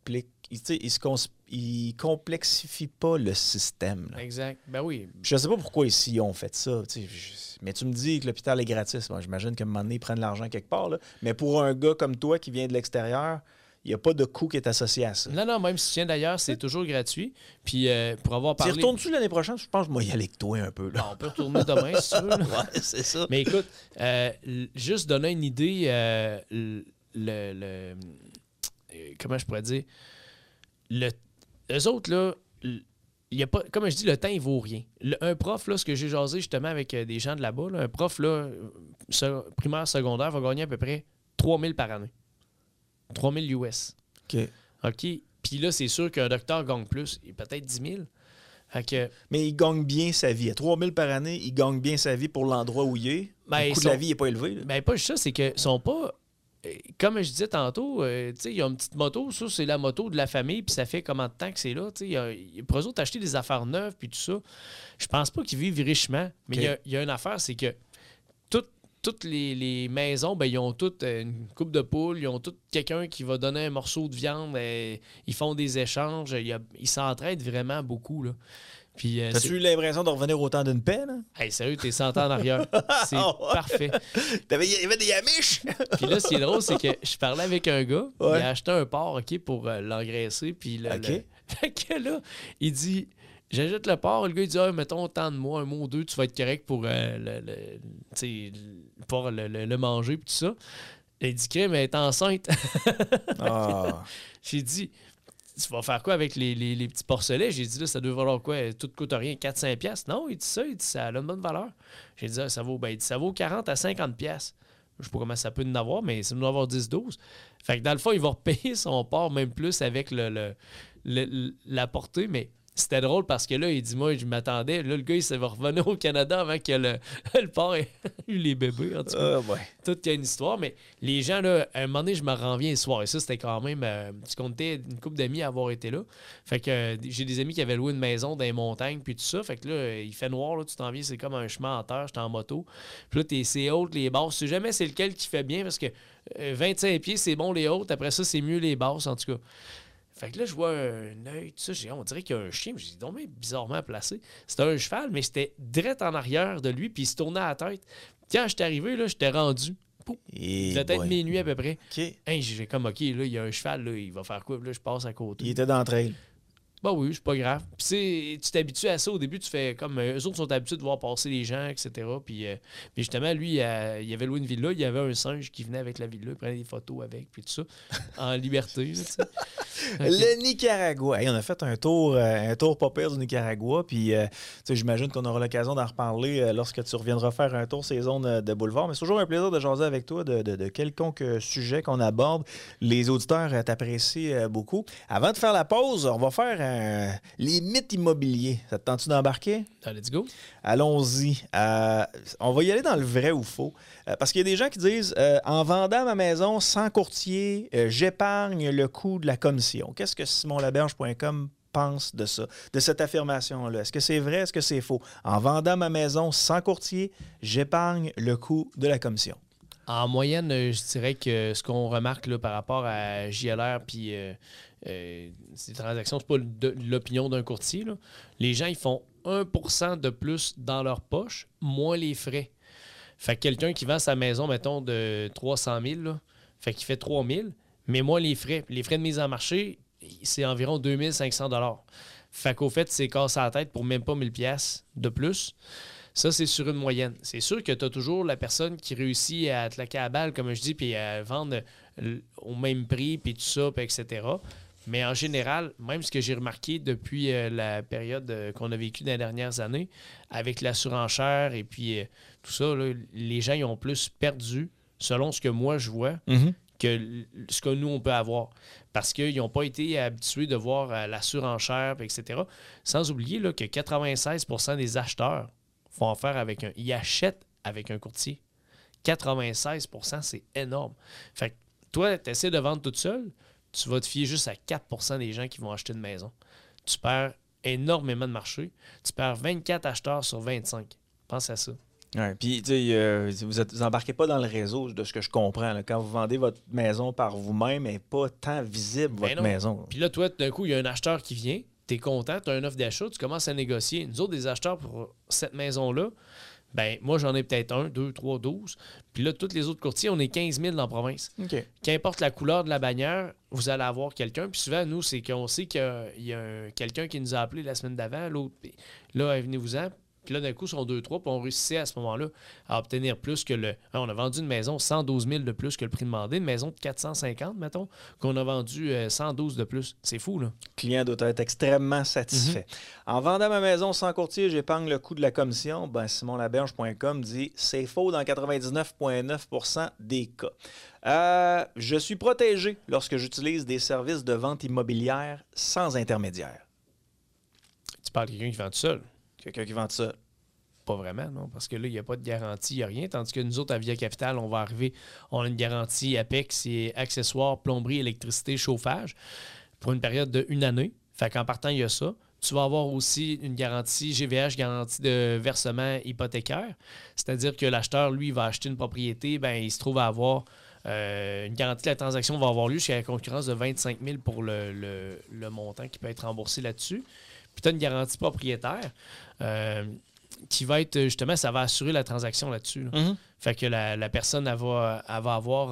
il complexifie pas le système. Là. Exact. Ben oui. Je sais pas pourquoi ici ils ont fait ça. Mais tu me dis que l'hôpital est gratis. Bon, j'imagine qu'à un moment donné, ils prennent l'argent quelque part. Là. Mais pour un gars comme toi qui vient de l'extérieur, il n'y a pas de coût qui est associé à ça. Non, même si tu viens d'ailleurs, c'est toujours gratuit. Puis pour avoir parlé... Tu retournes-tu l'année prochaine? Je pense que moi, y aller avec toi un peu. Là. Non, on peut retourner demain, si tu veux. Ouais, c'est ça. Mais écoute, juste donner une idée, comment je pourrais dire? Eux autres, là, il y a pas, comme je dis, le temps, il vaut rien. Un prof, là, ce que j'ai jasé justement avec des gens de là-bas, là, un prof là, primaire, secondaire, va gagner à peu près 3 000 par année. 3 000 US. OK. Puis là, c'est sûr qu'un docteur gagne plus, peut-être 10 000. Mais il gagne bien sa vie. À 3 000 par année, il gagne bien sa vie pour l'endroit où il est. Le coût de la vie n'est pas élevé. Là. Ben, pas juste ça, c'est qu'ils sont pas... Comme je disais tantôt, il y a une petite moto, ça, c'est la moto de la famille, puis ça fait combien de temps que c'est là? Pour eux autres, acheter des affaires neuves, puis tout ça, je pense pas qu'ils vivent richement. Mais il y a une affaire, c'est que toutes les maisons, ben, ils ont toutes une coupe de poule, ils ont toutes quelqu'un qui va donner un morceau de viande, ils font des échanges, ils s'entraident vraiment beaucoup. Là. T'as-tu eu l'impression de revenir au temps d'une paix, là? Hey, sérieux, t'es 100 ans en arrière. C'est parfait. Il y avait des Amish! Puis là, ce qui est drôle, c'est que je parlais avec un gars, il a acheté un porc, OK, pour l'engraisser. Puis fait que là, il dit... J'achète le porc, le gars il dit mettons tant de mois, un mois ou deux, tu vas être correct pour le manger puis tout ça. Il dit crème, elle est enceinte. J'ai dit tu vas faire quoi avec les petits porcelets? J'ai dit là, ça doit valoir quoi? Tout coûte rien, 4-5$. Non, il dit ça a une bonne valeur. J'ai dit ça vaut 40 à 50$. Je sais pas comment ça peut en avoir, mais ça peut en avoir 10-12. Fait que dans le fond, il va repayer son porc même plus avec la portée, mais c'était drôle parce que là, il dit, moi, je m'attendais. Là, le gars, il va revenir au Canada avant que le porc ait eu les bébés. En tout cas, tout qu'il y a une histoire. Mais les gens, là, à un moment donné, je me renviens le soir. Et ça, c'était quand même... tu comptais une couple d'amis à avoir été là. Fait que j'ai des amis qui avaient loué une maison dans les montagnes, puis tout ça. Fait que là, il fait noir, là, tu t'en viens, c'est comme un chemin en terre. J'étais en moto. Puis là, c'est haute, les basses. Tu sais jamais c'est lequel qui fait bien parce que 25 pieds, c'est bon les hautes. Après ça, c'est mieux les basses, en tout cas. Fait que là, je vois un œil, tout ça, on dirait qu'il y a un chien. J'ai dit, non, mais bizarrement placé. C'était un cheval, mais c'était direct en arrière de lui, puis il se tournait à la tête. Quand j'étais arrivé, là, j'étais rendu. C'était peut-être minuit à peu près. Hey, j'ai comme, OK, là, il y a un cheval, là, il va faire quoi? Là, je passe à côté. Il était dans le trail. Bah oui, c'est pas grave. Puis tu t'habitues à ça. Au début, tu fais comme... eux autres sont habitués de voir passer les gens, etc. Puis justement, lui, il avait loué une villa. Il y avait un singe qui venait avec la villa. Il prenait des photos avec, puis tout ça. En liberté, tu sais. Le Nicaragua. Hey, on a fait un tour pas pire du Nicaragua. Puis, j'imagine qu'on aura l'occasion d'en reparler lorsque tu reviendras faire un tour ces zones de boulevard. Mais c'est toujours un plaisir de jaser avec toi de quelconque sujet qu'on aborde. Les auditeurs t'apprécient beaucoup. Avant de faire la pause, on va faire les mythes immobiliers. Ça te tente-tu d'embarquer? Let's go. Allons-y. On va y aller dans le vrai ou faux. Parce qu'il y a des gens qui disent en vendant ma maison sans courtier, j'épargne le coût de la commission. Qu'est-ce que simonlaberge.com pense de ça, de cette affirmation-là? Est-ce que c'est vrai? Est-ce que c'est faux? En vendant ma maison sans courtier, j'épargne le coût de la commission. En moyenne, je dirais que ce qu'on remarque là, par rapport à JLR puis ces transactions, c'est pas l'opinion d'un courtier. Là. Les gens, ils font 1% de plus dans leur poche, moins les frais. Fait que quelqu'un qui vend sa maison, mettons, de 300 000, là, fait qu'il fait 3 000, mais moins les frais. Les frais de mise en marché, c'est environ 2 500 $. Fait qu'au fait, c'est cassé la tête pour même pas 1000 $ de plus. Ça, c'est sur une moyenne. C'est sûr que tu as toujours la personne qui réussit à te laquer à la balle, comme je dis, puis à vendre au même prix, puis tout ça, puis etc. Mais en général, même ce que j'ai remarqué depuis la période qu'on a vécue dans les dernières années, avec la surenchère et puis tout ça, là, les gens ils ont plus perdu, selon ce que moi je vois, que ce que nous, on peut avoir. Parce qu'ils n'ont pas été habitués de voir la surenchère, etc. Sans oublier là, que 96% des acheteurs font affaire avec ils achètent avec un courtier. 96%, c'est énorme. Fait que toi, tu essaies de vendre toute seule, tu vas te fier juste à 4% des gens qui vont acheter une maison. Tu perds énormément de marché. Tu perds 24 acheteurs sur 25. Pense à ça. Ouais, puis, tu sais, vous embarquez pas dans le réseau, de ce que je comprends. Là. Quand vous vendez votre maison par vous-même, elle n'est pas tant visible, votre maison. Puis là, toi, d'un coup, il y a un acheteur qui vient, tu es content, tu as une offre d'achat, tu commences à négocier. Nous autres, des acheteurs pour cette maison-là, ben moi, j'en ai peut-être 1, 2, 3, 12. Puis là, tous les autres courtiers, on est 15 000 dans la province. Okay. Qu'importe la couleur de la bannière, vous allez avoir quelqu'un. Puis souvent, nous, c'est qu'on sait qu'il y a quelqu'un qui nous a appelé la semaine d'avant. L'autre, là, venez-vous-en. Puis là, d'un coup, ils sont 2-3, puis on réussissait à ce moment-là à obtenir plus que le... On a vendu une maison 112 000 de plus que le prix demandé, une maison de 450, mettons, qu'on a vendu 112 de plus. C'est fou, là. Le client doit être extrêmement satisfait. En vendant ma maison sans courtier, j'épargne le coût de la commission. Ben, simonlaberge.com dit « C'est faux dans 99,9% des cas. Je suis protégé lorsque j'utilise des services de vente immobilière sans intermédiaire. » Tu parles de quelqu'un qui vend tout seul. Quelqu'un qui vend ça? Pas vraiment, non, parce que là, il n'y a pas de garantie, il n'y a rien. Tandis que nous autres, à Via Capital, on va arriver, on a une garantie Apex et accessoires, plomberie, électricité, chauffage pour une période de 1 année. Fait qu'en partant, il y a ça. Tu vas avoir aussi une garantie GVH, garantie de versement hypothécaire. C'est-à-dire que l'acheteur, lui, va acheter une propriété, ben il se trouve à avoir une garantie de la transaction va avoir lieu jusqu'à la concurrence de 25 000 pour le montant qui peut être remboursé là-dessus. Puis tu as une garantie propriétaire qui va être, justement, ça va assurer la transaction là-dessus. Là. Fait que la personne, elle va avoir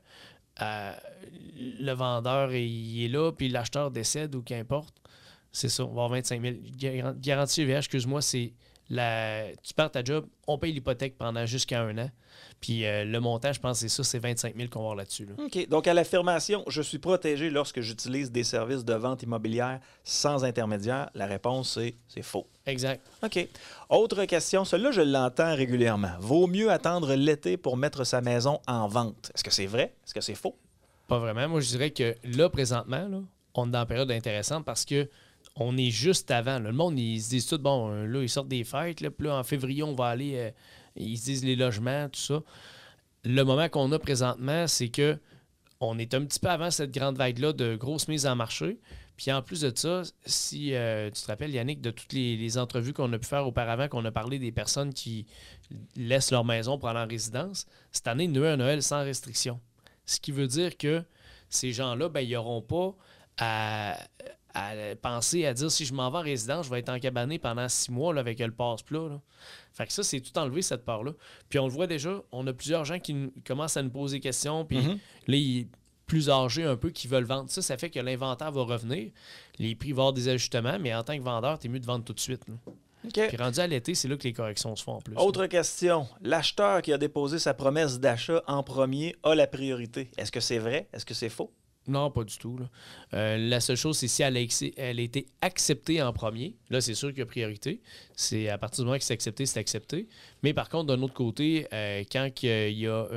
le vendeur, il est là, puis l'acheteur décède ou qu'importe. C'est ça, on va avoir 25 000. Garantie GVH, excuse-moi, c'est tu perds ta job, on paye l'hypothèque pendant jusqu'à 1 an. Puis le montant, je pense, c'est ça, c'est 25 000 qu'on va avoir là-dessus. Là. OK. Donc, à l'affirmation, je suis protégé lorsque j'utilise des services de vente immobilière sans intermédiaire, la réponse, c'est faux. Exact. OK. Autre question, celle-là, je l'entends régulièrement. Vaut mieux attendre l'été pour mettre sa maison en vente. Est-ce que c'est vrai? Est-ce que c'est faux? Pas vraiment. Moi, je dirais que là, présentement, là, on est dans une période intéressante parce que on est juste avant. Là. Le monde, ils se disent tout, bon, là, ils sortent des fêtes, là, puis là, en février, on va aller, ils se disent les logements, tout ça. Le moment qu'on a présentement, c'est que on est un petit peu avant cette grande vague-là de grosses mises en marché. Puis en plus de ça, si tu te rappelles, Yannick, de toutes les entrevues qu'on a pu faire auparavant, qu'on a parlé des personnes qui laissent leur maison pour aller en résidence, cette année, nous avons un Noël sans restriction. Ce qui veut dire que ces gens-là, ben, ils n'auront pas à penser à dire si je m'en vais en résidence, je vais être encabané pendant 6 mois là, avec le passe-plat. Là. Fait que ça, c'est tout enlevé, cette part-là. Puis on le voit déjà, on a plusieurs gens qui commencent à nous poser des questions, puis là, ils plus âgés un peu qui veulent vendre. Ça fait que l'inventaire va revenir, les prix vont avoir des ajustements, mais en tant que vendeur, t'es mieux de vendre tout de suite. Là. Okay. Puis rendu à l'été, c'est là que les corrections se font en plus. Autre question. L'acheteur qui a déposé sa promesse d'achat en premier a la priorité. Est-ce que c'est vrai? Est-ce que c'est faux? Non, pas du tout. Là. La seule chose, c'est si elle a été acceptée en premier. Là, c'est sûr qu'il y a priorité. C'est à partir du moment que c'est accepté, c'est accepté. Mais par contre, d'un autre côté, quand il y a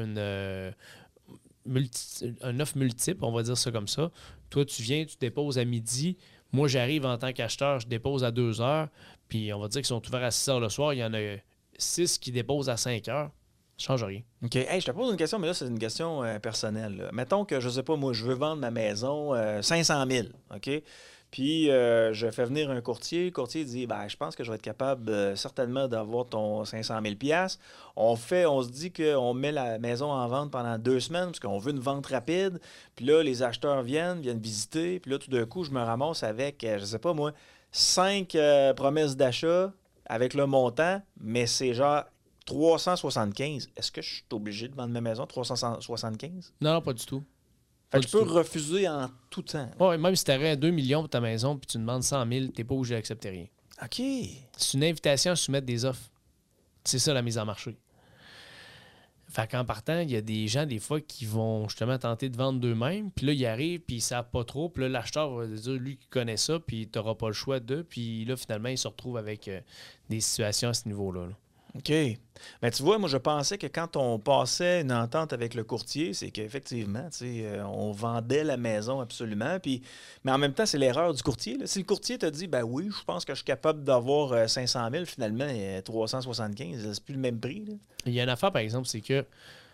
un offre multiple, on va dire ça comme ça, toi, tu viens, tu déposes à midi. Moi, j'arrive en tant qu'acheteur, je dépose à 2 heures. Puis on va dire qu'ils sont ouverts à 6 heures le soir. Il y en a 6 qui déposent à 5 heures. Ça change rien. OK. Hey, je te pose une question, mais là, c'est une question personnelle. Là. Mettons que, je sais pas, moi, je veux vendre ma maison 500 000, OK? Puis, je fais venir un courtier. Le courtier dit, ben, je pense que je vais être capable certainement d'avoir ton 500 000 $. On se dit qu'on met la maison en vente pendant 2 semaines parce qu'on veut une vente rapide. Puis là, les acheteurs viennent visiter. Puis là, tout d'un coup, je me ramasse avec, je sais pas moi, 5 promesses d'achat, avec le montant, mais c'est genre 375. Est-ce que je suis obligé de vendre ma maison 375? Non, pas du tout. Fait que tu peux refuser en tout temps. Oui, même si tu aurais 2 millions pour ta maison puis tu demandes 100 000, tu n'es pas obligé d'accepter rien. OK. C'est une invitation à soumettre des offres. C'est ça, la mise en marché. Fait qu'en partant, il y a des gens, des fois, qui vont justement tenter de vendre d'eux-mêmes. Puis là, ils arrivent, puis ils ne savent pas trop. Puis là, l'acheteur va dire, lui, qui connaît ça, puis tu n'auras pas le choix d'eux. Puis là, finalement, il se retrouve avec des situations à ce niveau-là. Là. OK. Mais tu vois, moi, je pensais que quand on passait une entente avec le courtier, c'est qu'effectivement, on vendait la maison absolument. Mais en même temps, c'est l'erreur du courtier. Là. Si le courtier te dit, ben oui, je pense que je suis capable d'avoir 500 000, finalement, 375, c'est plus le même prix. Là. Il y a une affaire, par exemple, c'est que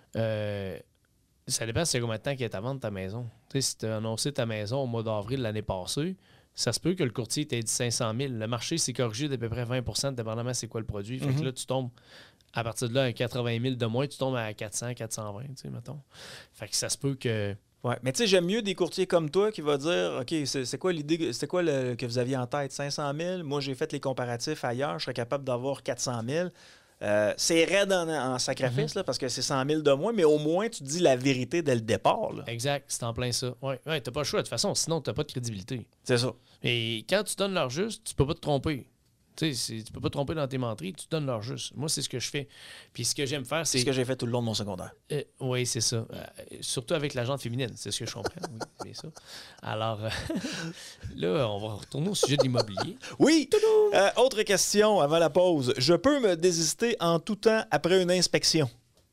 ça dépend c'est combien de temps qu'il est à vendre ta maison. Tu sais, si tu as annoncé ta maison au mois d'avril l'année passée, ça se peut que le courtier t'ait dit 500 000. Le marché s'est corrigé d'à peu près 20 dépendamment c'est quoi le produit. Fait que là, tu tombes, à partir de là, à 80 000 de moins, tu tombes à 400, 420, tu sais, mettons. Fait que ça se peut que... Ouais, mais tu sais, j'aime mieux des courtiers comme toi qui va dire, OK, c'est quoi l'idée, c'était quoi que vous aviez en tête? 500 000? Moi, j'ai fait les comparatifs ailleurs, je serais capable d'avoir 400 000. C'est raide en sacrifice, là, parce que c'est 100 000 de moins, mais au moins, tu dis la vérité dès le départ. Là. Exact, c'est en plein ça. Ouais, t'as pas le choix, de toute façon, sinon, t'as pas de crédibilité. C'est ça. Et quand tu donnes l'heure juste, tu peux pas te tromper. Tu sais, tu peux pas te tromper dans tes menteries, tu donnes l'heure juste. Moi, c'est ce que je fais. Puis ce que j'aime faire, c'est... C'est ce que j'ai fait tout le long de mon secondaire. Oui, c'est ça. Surtout avec la jante féminine, c'est ce que je comprends. Oui, c'est ça. Alors, là, on va retourner au sujet de l'immobilier. Oui! Autre question avant la pause. Je peux me désister en tout temps après une inspection?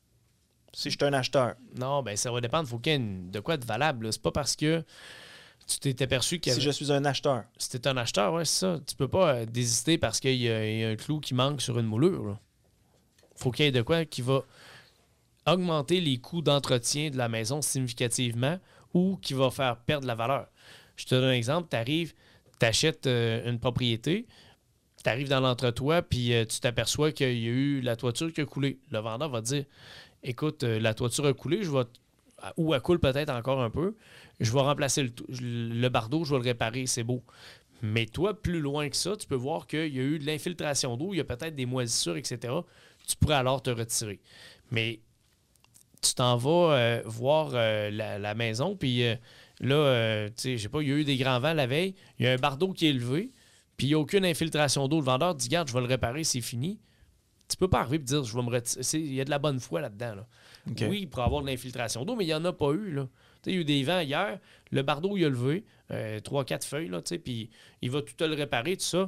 Si je suis un acheteur. Non, ben ça va dépendre. Il faut qu'il y ait de quoi de valable. Là. C'est pas parce que tu t'es aperçu qu'il y avait... Si je suis un acheteur. Si tu es un acheteur, oui, c'est ça. Tu peux pas désister parce qu'il y a un clou qui manque sur une moulure. Il faut qu'il y ait de quoi qui va augmenter les coûts d'entretien de la maison significativement ou qui va faire perdre la valeur. Je te donne un exemple. Tu arrives, tu achètes une propriété, tu arrives dans l'entretoit, puis tu t'aperçois qu'il y a eu la toiture qui a coulé. Le vendeur va te dire, écoute, la toiture a coulé, ou elle coule peut-être encore un peu, je vais remplacer le bardeau, je vais le réparer, c'est beau. Mais toi, plus loin que ça, tu peux voir qu'il y a eu de l'infiltration d'eau, il y a peut-être des moisissures, etc. Tu pourrais alors te retirer. Mais tu t'en vas voir la maison, puis là, tu sais, je sais pas, il y a eu des grands vents la veille, il y a un bardeau qui est levé, puis il n'y a aucune infiltration d'eau. Le vendeur dit, garde, je vais le réparer, c'est fini. Tu peux pas arriver et dire, je vais me retirer. Il y a de la bonne foi là-dedans. Là. Okay. Oui, il pourrait y avoir de l'infiltration d'eau, mais il n'y en a pas eu. Là. Il y a eu des vents hier, le bardeau, il a levé, 3-4 feuilles, puis il va tout te le réparer, tout ça.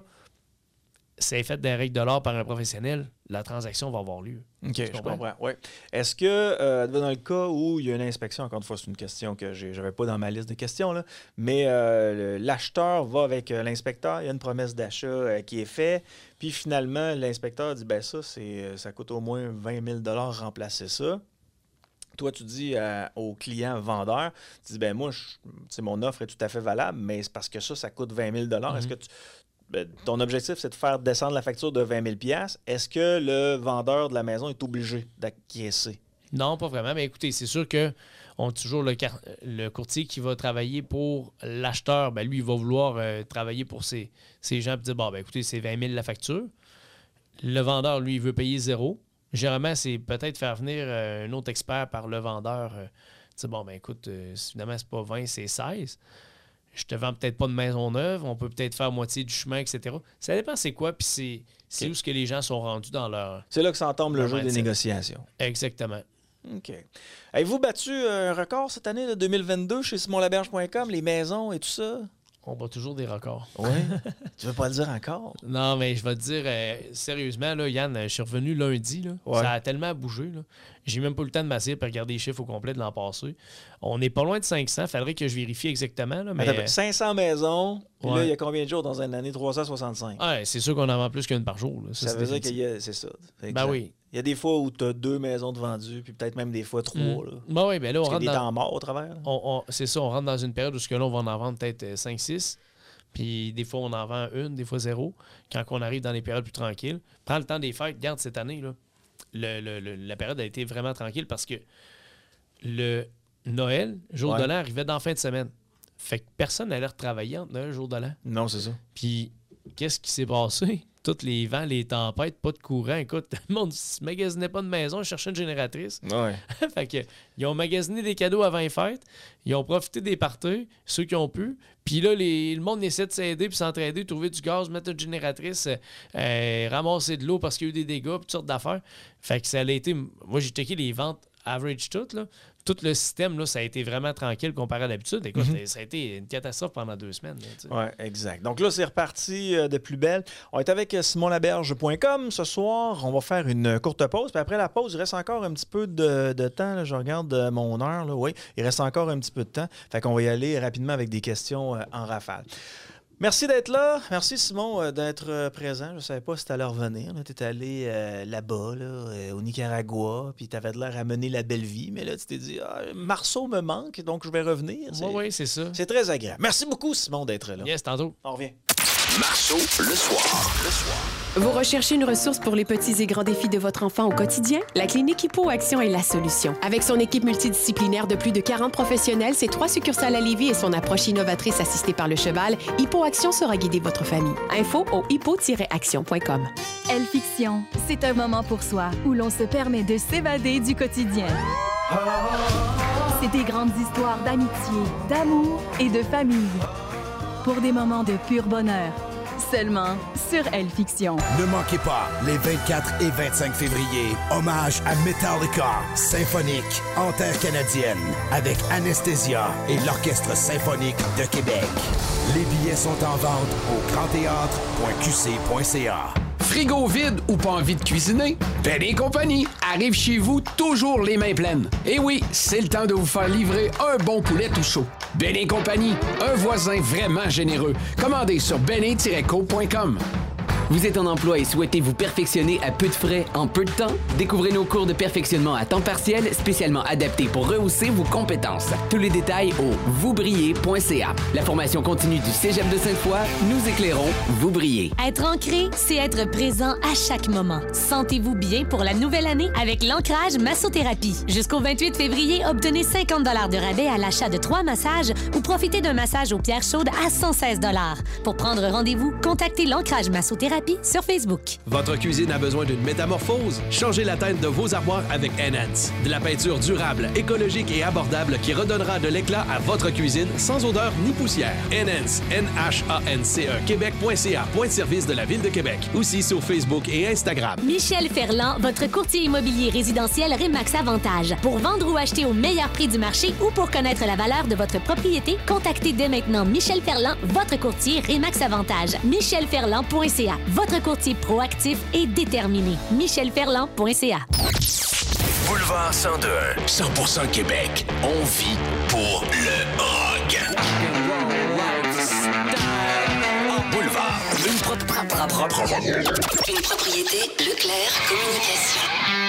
C'est fait des règles de l'art par un professionnel, la transaction va avoir lieu. OK, je comprends. Ouais. Est-ce que, dans le cas où il y a une inspection, encore une fois, c'est une question que je n'avais pas dans ma liste de questions, là, mais l'acheteur va avec l'inspecteur, il y a une promesse d'achat qui est faite, puis finalement, l'inspecteur dit, ben ça coûte au moins 20 000 remplacer ça. Toi, tu dis au client vendeur, tu dis, ben moi, mon offre est tout à fait valable, mais c'est parce que ça coûte 20 000 Est-ce que ton objectif, c'est de faire descendre la facture de 20 000 Est-ce que le vendeur de la maison est obligé d'acquiescer? Non, pas vraiment. Mais écoutez, c'est sûr que on a toujours le courtier qui va travailler pour l'acheteur. Ben, lui, il va vouloir travailler pour ces gens et dire, bon, ben, écoutez, c'est 20 000 la facture. Le vendeur, lui, il veut payer 0. Généralement, c'est peut-être faire venir un autre expert par le vendeur. Dire, bon, ben, écoute, finalement, c'est pas 20, c'est 16. Je te vends peut-être pas de maison neuve, on peut peut-être faire moitié du chemin, etc. Ça dépend c'est quoi, puis c'est où ce que les gens sont rendus dans leur... C'est là que s'entame le jeu des négociations. Exactement. OK. Avez-vous battu un record cette année, de 2022, chez simonlaberge.com, les maisons et tout ça? On bat toujours des records. Oui? Tu veux pas le dire encore? Non, mais je vais te dire, sérieusement, là, Yann, je suis revenu lundi. Là. Ouais. Ça a tellement bougé. Là. J'ai même pas eu le temps de m'asseoir pour regarder les chiffres au complet de l'an passé. On n'est pas loin de 500. Il faudrait que je vérifie exactement. Là, mais... Attends, 500 maisons, puis là, il y a combien de jours dans une année? 365. Ouais, c'est sûr qu'on en vend plus qu'une par jour. Là. Ça veut dire qu'il y a... C'est ça. Ben oui. Il y a des fois où tu as 2 maisons de vendues, puis peut-être même des fois 3. Ben oui, ben là, on rentre des temps morts au travers. C'est ça, on rentre dans une période où là, on va en vendre peut-être 5-6. Puis des fois, on en vend 1, des fois 0. Quand on arrive dans les périodes plus tranquilles, prends le temps des fêtes. Regarde, cette année, là, la période a été vraiment tranquille parce que le Noël, jour de l'an, arrivait dans la fin de semaine. Fait que personne n'allait retravailler entre Noël et jour de l'an. Non, c'est ça. Puis, qu'est-ce qui s'est passé? tous les vents, les tempêtes, pas de courant. Écoute, le monde ne magasinait pas de maison, ils cherchaient une génératrice. Ouais. Fait que, ils ont magasiné des cadeaux avant les fêtes, ils ont profité des parties, ceux qui ont pu. Puis là, le monde essaie de s'aider puis s'entraider, trouver du gaz, mettre une génératrice, ramasser de l'eau parce qu'il y a eu des dégâts, toutes sortes d'affaires. Fait que ça a été... Moi, j'ai checké les ventes average toutes, là. Tout le système, là, ça a été vraiment tranquille comparé à d'habitude. Écoute, ça a été une catastrophe pendant 2 semaines. Oui, exact. Donc là, c'est reparti de plus belle. On est avec simonlaberge.com ce soir. On va faire une courte pause. Puis après la pause, il reste encore un petit peu de temps. Là. Je regarde mon heure. Là. Oui, il reste encore un petit peu de temps. Fait qu'on va y aller rapidement avec des questions en rafale. Merci d'être là. Merci, Simon, d'être présent. Je ne savais pas si tu allais revenir. Tu étais allé là-bas, au Nicaragua, puis tu avais de l'air à mener la belle vie. Mais là, tu t'es dit, Marceau me manque, donc je vais revenir. Oui, c'est ça. C'est très agréable. Merci beaucoup, Simon, d'être là. Yes, tantôt. On revient. Marceau, le soir. Vous recherchez une ressource pour les petits et grands défis de votre enfant au quotidien? La clinique Hypoaction est la solution. Avec son équipe multidisciplinaire de plus de 40 professionnels, ses 3 succursales à Lévis et son approche innovatrice assistée par le cheval, Hypoaction saura guider votre famille. Info au hippo-action.com. Elfiction, c'est un moment pour soi où l'on se permet de s'évader du quotidien. C'est des grandes histoires d'amitié, d'amour et de famille. Pour des moments de pur bonheur. Seulement sur Elfiction. Ne manquez pas, les 24 et 25 février, hommage à Metallica, symphonique, en terre canadienne, avec Anesthesia et l'Orchestre symphonique de Québec. Les billets sont en vente au grandthéâtre.qc.ca. Frigo vide ou pas envie de cuisiner? Ben et compagnie arrive chez vous toujours les mains pleines. Et oui, c'est le temps de vous faire livrer un bon poulet tout chaud. Ben et compagnie, un voisin vraiment généreux. Commandez sur benet-co.com. Vous êtes en emploi et souhaitez vous perfectionner à peu de frais en peu de temps? Découvrez nos cours de perfectionnement à temps partiel spécialement adaptés pour rehausser vos compétences. Tous les détails au vousbriller.ca. La formation continue du Cégep de Sainte-Foy, nous éclairons, vous brillez. Être ancré, c'est être présent à chaque moment. Sentez-vous bien pour la nouvelle année avec l'ancrage massothérapie. Jusqu'au 28 février, obtenez 50 $ de rabais à l'achat de 3 massages ou profitez d'un massage aux pierres chaudes à 116 $. Pour prendre rendez-vous, contactez l'ancrage massothérapie sur Facebook. Votre cuisine a besoin d'une métamorphose? Changez la teinte de vos armoires avec Enhance. De la peinture durable, écologique et abordable qui redonnera de l'éclat à votre cuisine sans odeur ni poussière. Enhance, N-H-A-N-C-E, Québec.ca, point de service de la Ville de Québec. Aussi sur Facebook et Instagram. Michel Ferland, votre courtier immobilier résidentiel Remax Avantage. Pour vendre ou acheter au meilleur prix du marché ou pour connaître la valeur de votre propriété, contactez dès maintenant Michel Ferland, votre courtier Remax Avantage. michelferland.ca. Votre courtier proactif et déterminé. michelferland.ca. Boulevard 102, 100% Québec. On vit pour le rock. Boulevard. Une propriété Leclerc Communication.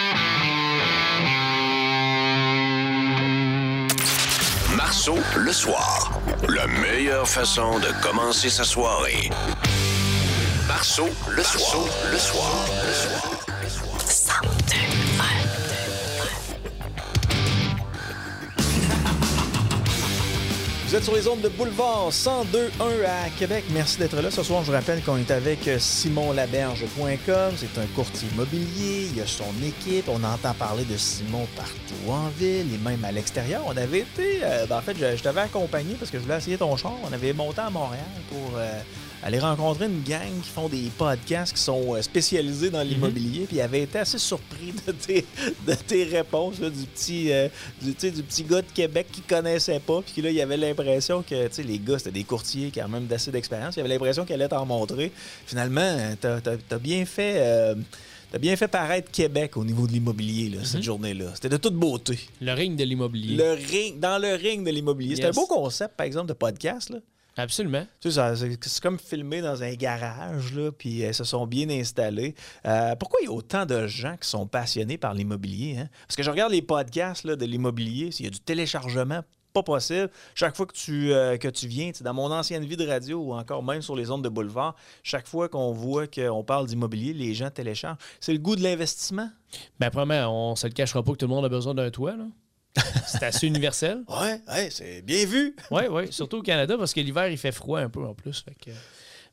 Marceau, le soir. La meilleure façon de commencer sa soirée. Marceau, le soir. Le soir. 102. Vous êtes sur les ondes de Boulevard 102.1 à Québec. Merci d'être là. Ce soir, je vous rappelle qu'on est avec simonlaberge.com. C'est un courtier immobilier. Il a son équipe. On entend parler de Simon partout en ville et même à l'extérieur. On avait été... en fait, je t'avais accompagné parce que je voulais essayer ton char. On avait monté à Montréal pour... aller rencontrer une gang qui font des podcasts qui sont spécialisés dans l'immobilier, puis il avait été assez surpris de tes réponses, là, du petit gars de Québec qui connaissait pas, puis là, il avait l'impression que les gars, c'était des courtiers qui ont même d'assez d'expérience, il avait l'impression qu'il allait t'en montrer. Finalement, t'as bien fait... T'as bien fait paraître Québec au niveau de l'immobilier, là, cette journée-là. C'était de toute beauté. Le ring de l'immobilier. Dans le ring de l'immobilier. Yes. C'est un beau concept, par exemple, de podcast, là. Absolument. Tu sais, c'est comme filmé dans un garage, là, puis se sont bien installés. Pourquoi il y a autant de gens qui sont passionnés par l'immobilier? Hein? Parce que je regarde les podcasts là, de l'immobilier, il y a du téléchargement pas possible. Chaque fois que tu viens, dans mon ancienne vie de radio ou encore même sur les ondes de boulevard, chaque fois qu'on voit qu'on parle d'immobilier, les gens téléchargent. C'est le goût de l'investissement? Bien, premièrement, on se le cachera pas que tout le monde a besoin d'un toit, là. C'est assez universel. Ouais, c'est bien vu. Oui, surtout au Canada, parce que l'hiver, il fait froid un peu en plus. Fait que...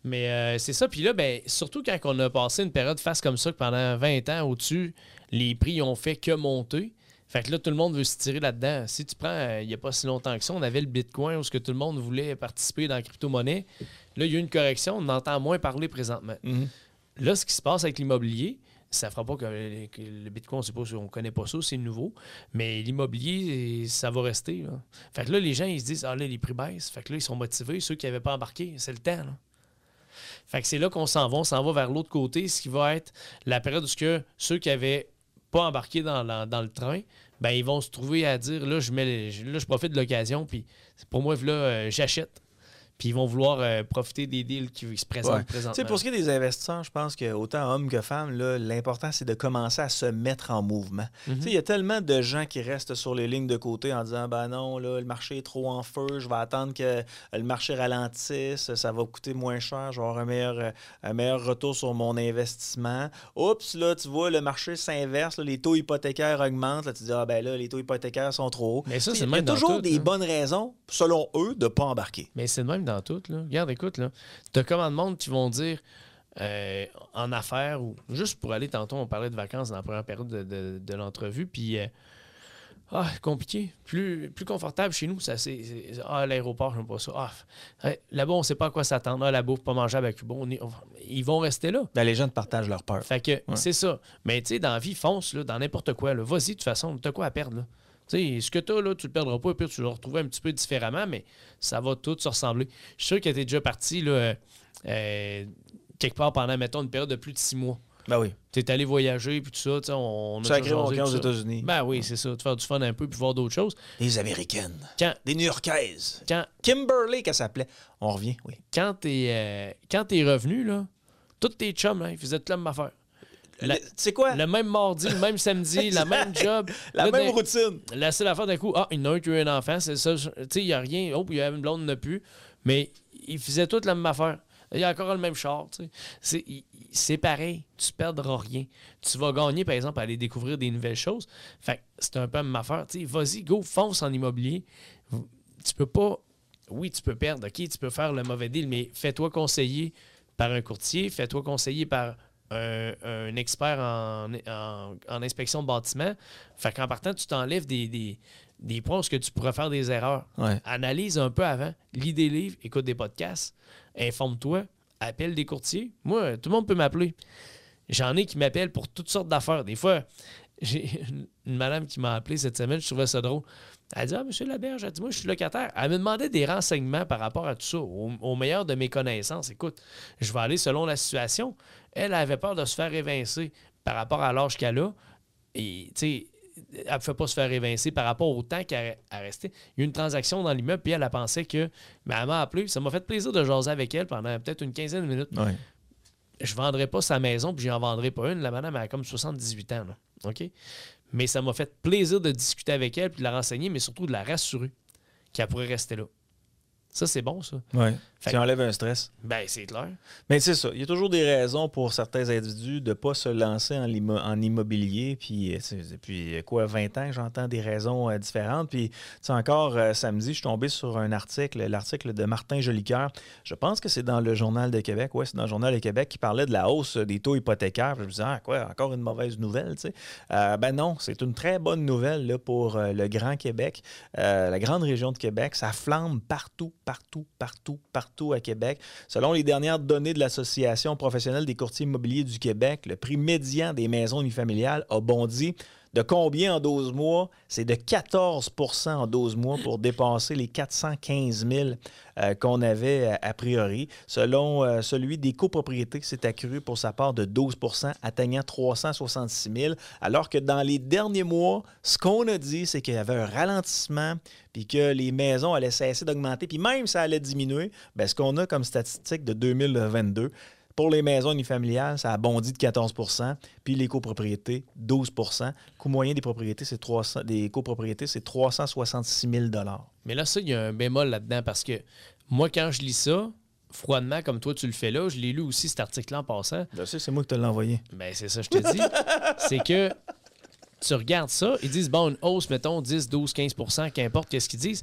Mais c'est ça. Puis là, ben, surtout quand on a passé une période face comme ça, que pendant 20 ans au-dessus, les prix ont fait que monter. Fait que là, tout le monde veut se tirer là-dedans. Si tu prends, il n'y a pas si longtemps que ça, on avait le Bitcoin où tout le monde voulait participer dans la crypto-monnaie. Là, il y a eu une correction, on entend moins parler présentement. Mm-hmm. Là, ce qui se passe avec l'immobilier, ça ne fera pas que le Bitcoin, on ne connaît pas ça, c'est nouveau. Mais l'immobilier, ça va rester. Là. Fait que là, les gens, ils se disent, ah là, les prix baissent. Fait que là, ils sont motivés. Ceux qui n'avaient pas embarqué, c'est le temps. Là. Fait que c'est là qu'on s'en va. On s'en va vers l'autre côté, ce qui va être la période où ceux qui n'avaient pas embarqué dans le train, ben ils vont se trouver à dire, là, je profite de l'occasion, puis pour moi, là, j'achète. Puis ils vont vouloir profiter des deals qui se présentent présentement. Tu sais, pour ce qui est des investisseurs, je pense que autant hommes que femmes, là, l'important, c'est de commencer à se mettre en mouvement. Tu sais, il y a tellement de gens qui restent sur les lignes de côté en disant, ben non, là, le marché est trop en feu, je vais attendre que le marché ralentisse, ça va coûter moins cher, je vais avoir un meilleur retour sur mon investissement. Oups, là, tu vois, le marché s'inverse, là, les taux hypothécaires augmentent, là, tu dis, ah ben là, les taux hypothécaires sont trop hauts. Mais ça, il y a toujours des bonnes raisons, selon eux, de ne pas embarquer. Mais c'est le même dans tout. Là. Regarde, écoute, là, t'as comment de monde qui vont dire en affaires ou juste pour aller, tantôt, on parlait de vacances dans la première période de l'entrevue, puis compliqué. Plus confortable chez nous, ça c'est l'aéroport, j'aime pas ça. Là-bas, on sait pas à quoi s'attendre. La bouffe pas mangeable à Cuba. Ils vont rester là. Ben, les gens te partagent leur peur. Fait que c'est ça. Mais tu sais, dans la vie, fonce, là, dans n'importe quoi. Là. Vas-y, de toute façon, t'as quoi à perdre, là? Tu sais, ce que tu as, là, tu le perdras pas, et puis tu vas le retrouver un petit peu différemment, mais ça va tout se ressembler. Je suis sûr que tu es déjà parti là, quelque part pendant, mettons, une période de plus de 6 mois. Ben oui. Tu es allé voyager, puis tout ça. On a sacré mon camp aux États-Unis. Ben oui, c'est ça. De faire du fun un peu, puis voir d'autres choses. Des Américaines. Des New-Yorkaises. Kimberly, qu'elle s'appelait. On revient, oui. Quand t'es revenu, là, tous tes chums, là, ils faisaient toute la même affaire. C'est quoi? Le même mardi, le même samedi, la même job. La même routine. La seule affaire d'un coup, il y en a un qui a eu un enfant, c'est ça. Tu sais, il n'y a rien. Oh, il y a une blonde, il n'y en a plus. Mais ils faisaient toutes la même affaire. Il y a encore le même char. Tu sais. C'est pareil. Tu ne perdras rien. Tu vas gagner, par exemple, à aller découvrir des nouvelles choses. Fait que c'est un peu la même affaire. Tu sais, vas-y, go, fonce en immobilier. Tu peux pas. Oui, tu peux perdre. OK, tu peux faire le mauvais deal, mais fais-toi conseiller par un courtier, fais-toi conseiller par un expert en inspection de bâtiment. Fait qu'en partant, tu t'enlèves des points où tu pourrais faire des erreurs. Ouais. Analyse un peu avant, lis des livres, écoute des podcasts, informe-toi, appelle des courtiers. Moi, tout le monde peut m'appeler. J'en ai qui m'appellent pour toutes sortes d'affaires. Des fois, j'ai une madame qui m'a appelé cette semaine, je trouvais ça drôle. Elle dit, monsieur Laberge, elle dit, moi, je suis locataire. Elle me demandait des renseignements par rapport à tout ça, au meilleur de mes connaissances. Écoute, je vais aller selon la situation. Elle avait peur de se faire évincer par rapport à l'âge qu'elle a. Et, tu sais, elle ne pouvait pas se faire évincer par rapport au temps qu'elle restait. Il y a eu une transaction dans l'immeuble, puis elle a pensé que... Mais elle m'a appelé. Ça m'a fait plaisir de jaser avec elle pendant peut-être une quinzaine de minutes. Ouais. Je ne vendrai pas sa maison, puis je n'en vendrai pas une. La madame, elle a comme 78 ans. Là. OK? Mais ça m'a fait plaisir de discuter avec elle, puis de la renseigner, mais surtout de la rassurer qu'elle pourrait rester là. Ça, c'est bon, ça. Oui. Tu enlèves un stress. Ben, c'est clair. Mais c'est ça. Il y a toujours des raisons pour certains individus de ne pas se lancer en immobilier. Puis, depuis quoi, 20 ans, j'entends des raisons différentes. Puis, tu sais, encore samedi, je suis tombé sur un article, l'article de Martin Jolicoeur. Je pense que c'est dans le Journal de Québec. Oui, c'est dans le Journal de Québec qui parlait de la hausse des taux hypothécaires. Je me disais, quoi, encore une mauvaise nouvelle, tu sais. Ben non, c'est une très bonne nouvelle là, pour le Grand Québec, la grande région de Québec. Ça flambe partout à Québec. Selon les dernières données de l'Association professionnelle des courtiers immobiliers du Québec, le prix médian des maisons unifamiliales a bondi de combien en 12 mois? C'est de 14 % en 12 mois pour dépasser les 415 000 qu'on avait a priori. Selon celui des copropriétés, c'est accru pour sa part de 12 %, atteignant 366 000, alors que dans les derniers mois, ce qu'on a dit, c'est qu'il y avait un ralentissement puis que les maisons allaient cesser d'augmenter, puis même ça allait diminuer. Bien, ce qu'on a comme statistique de 2022, pour les maisons unifamiliales, ça a bondi de 14 %, puis les copropriétés, 12 %. Le coût moyen des copropriétés, c'est 366 000 $. Mais là, ça, il y a un bémol là-dedans, parce que moi, quand je lis ça, froidement, comme toi, tu le fais là, je l'ai lu aussi, cet article-là, en passant. Je sais, c'est moi qui te l'ai envoyé. Bien, c'est ça, je te dis. C'est que tu regardes ça, ils disent, bon, une hausse, mettons, 10, 12, 15 %, qu'importe qu'est-ce qu'ils disent.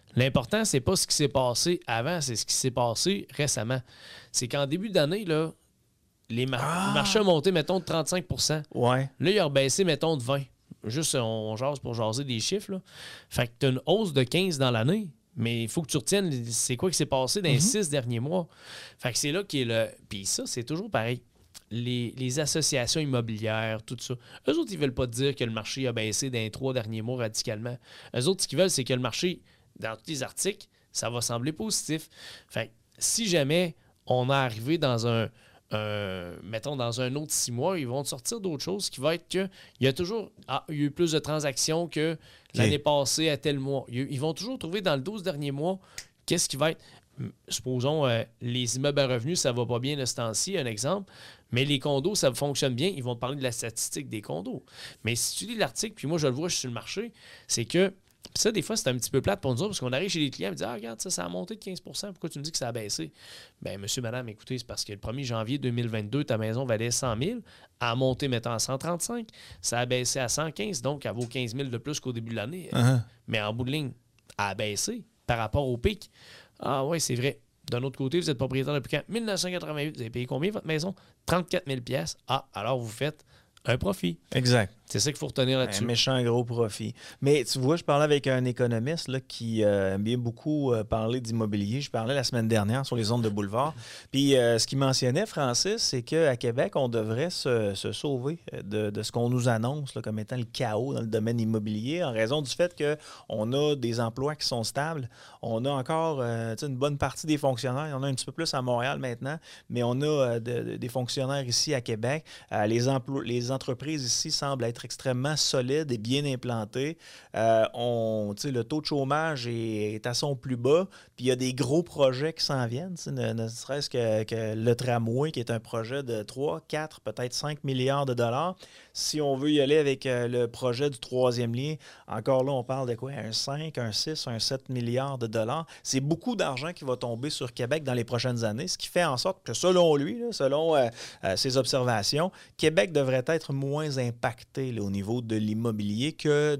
L'important, c'est pas ce qui s'est passé avant, c'est ce qui s'est passé récemment. C'est qu'en début d'année, là, le marché a monté, mettons, de 35 %. Ouais. Là, il a rebaissé, mettons, de 20 %. Juste, on jase pour jaser des chiffres. Là. Fait que tu as une hausse de 15 dans l'année, mais il faut que tu retiennes c'est quoi qui s'est passé dans les 6 derniers mois. Fait que c'est là qui est le... Puis ça, c'est toujours pareil. Les associations immobilières, tout ça, eux autres, ils veulent pas dire que le marché a baissé dans les 3 derniers mois radicalement. Eux autres, ce qu'ils veulent, c'est que le marché, dans tous les articles, ça va sembler positif. Fait que si jamais on est arrivé dans mettons, dans un autre 6 mois, ils vont sortir d'autres choses qui va être que il y a toujours il y a eu plus de transactions que l'année passée à tel mois. Ils vont toujours trouver dans le 12 derniers mois qu'est-ce qui va être... Supposons, les immeubles à revenus, ça va pas bien de ce temps-ci, un exemple, mais les condos, ça fonctionne bien. Ils vont te parler de la statistique des condos. Mais si tu lis l'article, puis moi, je le vois, je suis sur le marché, c'est que ça, des fois, c'est un petit peu plate pour nous autres, parce qu'on arrive chez les clients et on dit « Ah, regarde, ça a monté de 15 %, pourquoi tu me dis que ça a baissé? » Bien, monsieur, madame, écoutez, c'est parce que le 1er janvier 2022, ta maison valait 100 000, elle a monté, mettons, à 135, ça a baissé à 115, donc elle vaut 15 000 de plus qu'au début de l'année. Mais en bout de ligne, elle a baissé par rapport au pic. Ah oui, c'est vrai. D'un autre côté, vous êtes propriétaire depuis quand? 1988. Vous avez payé combien votre maison? 34 000 $. Ah, alors vous faites un profit. Exact. C'est ça qu'il faut retenir là-dessus. Un méchant gros profit. Mais tu vois, je parlais avec un économiste là, qui aime bien beaucoup parler d'immobilier. Je parlais la semaine dernière sur les ondes de boulevard. Puis ce qu'il mentionnait, Francis, c'est qu'à Québec, on devrait se sauver de ce qu'on nous annonce là, comme étant le chaos dans le domaine immobilier en raison du fait qu'on a des emplois qui sont stables. On a encore une bonne partie des fonctionnaires. Il y en a un petit peu plus à Montréal maintenant, mais on a des fonctionnaires ici à Québec. Les entreprises ici semblent être extrêmement solide et bien implanté. Le taux de chômage est à son plus bas. Puis il y a des gros projets qui s'en viennent. Ne serait-ce que le tramway, qui est un projet de 3, 4, peut-être 5 milliards de dollars. Si on veut y aller avec le projet du 3e lien, encore là, on parle de quoi? Un 5, un 6, un 7 milliards de dollars. C'est beaucoup d'argent qui va tomber sur Québec dans les prochaines années, ce qui fait en sorte que, selon lui, selon ses observations, Québec devrait être moins impacté là, au niveau de l'immobilier que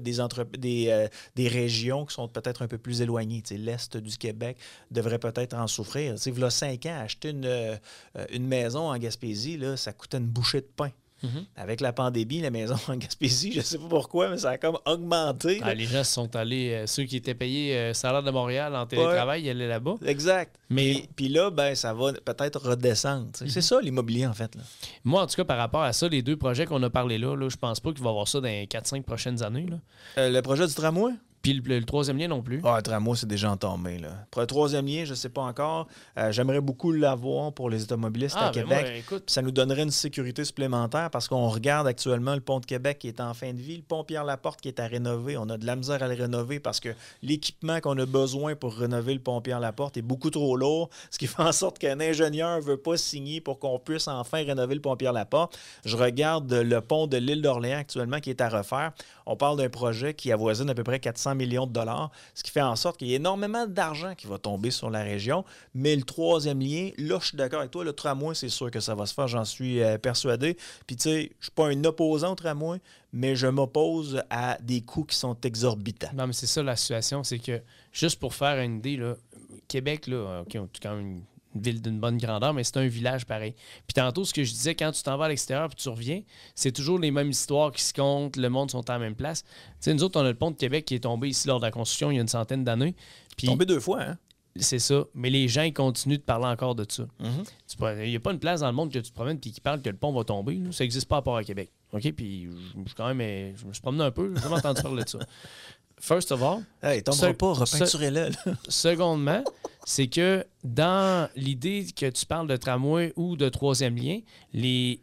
des régions qui sont peut-être un peu plus éloignées. L'Est du Québec devrait peut-être en souffrir. Il y a 5 ans, acheter une maison en Gaspésie, là, ça coûtait une bouchée de pain. Avec la pandémie, la maison en Gaspésie, je ne sais pas pourquoi, mais ça a comme augmenté. Les gens se sont allés, ceux qui étaient payés salaire de Montréal en télétravail, ils allaient là-bas. Exact. Puis là, ça va peut-être redescendre. C'est ça l'immobilier, en fait. Là. Moi, en tout cas, par rapport à ça, les 2 projets qu'on a parlé là, je pense pas qu'il va y avoir ça dans les 4-5 prochaines années. Là. Le projet du tramway? Puis le 3e lien non plus. Ah, le tramway, c'est déjà entamé. Là. Pour le 3e lien, je ne sais pas encore. J'aimerais beaucoup l'avoir pour les automobilistes à Québec. Moi, ça nous donnerait une sécurité supplémentaire parce qu'on regarde actuellement le pont de Québec qui est en fin de vie, le pont Pierre-Laporte qui est à rénover. On a de la misère à le rénover parce que l'équipement qu'on a besoin pour rénover le pont Pierre-Laporte est beaucoup trop lourd, ce qui fait en sorte qu'un ingénieur ne veut pas signer pour qu'on puisse enfin rénover le pont Pierre-Laporte. Je regarde le pont de l'île d'Orléans actuellement qui est à refaire. On parle d'un projet qui avoisine à peu près 400 millions de dollars, ce qui fait en sorte qu'il y a énormément d'argent qui va tomber sur la région. Mais le 3e lien, là, je suis d'accord avec toi, le tramway, c'est sûr que ça va se faire, j'en suis persuadé. Puis, tu sais, je ne suis pas un opposant au tramway, mais je m'oppose à des coûts qui sont exorbitants. Non, mais c'est ça la situation, c'est que, juste pour faire une idée, là, Québec, là, OK, on est quand même une ville d'une bonne grandeur, mais c'est un village pareil. Puis tantôt, ce que je disais, quand tu t'en vas à l'extérieur puis tu reviens, c'est toujours les mêmes histoires qui se comptent, le monde sont à la même place. Tu sais, nous autres, on a le pont de Québec qui est tombé ici lors de la construction il y a une centaine d'années. Puis, tombé 2 fois, hein? C'est ça. Mais les gens, ils continuent de parler encore de ça. Il n'y a pas une place dans le monde que tu te promènes et qui parle que le pont va tomber. Là. Ça n'existe pas à part à Québec. OK? Puis je me suis promené un peu. J'ai jamais entendu parler de ça. First of all... Hey, tombera pas, repeinturez-le. Secondement, c'est que dans l'idée que tu parles de tramway ou de 3e lien, les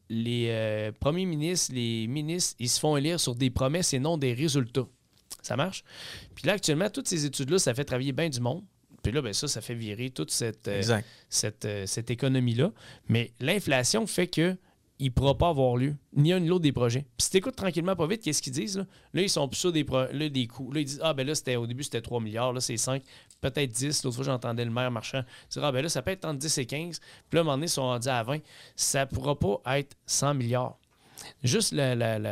premiers ministres, les ministres, ils se font élire sur des promesses et non des résultats. Ça marche? Puis là, actuellement, toutes ces études-là, ça fait travailler bien du monde. Puis là, ça fait virer toute cette économie-là. Mais l'inflation fait que il ne pourra pas avoir lieu, ni un ni l'autre des projets. Puis si tu écoutes tranquillement pas vite, qu'est-ce qu'ils disent? Là, ils sont plus sur des coûts. Là, ils disent, au début, c'était 3 milliards, là, c'est 5, peut-être 10. L'autre fois, j'entendais le maire marchand dire, là, ça peut être entre 10 et 15. Puis là, à un moment donné, ils sont rendus à 20. Ça ne pourra pas être 100 milliards. Juste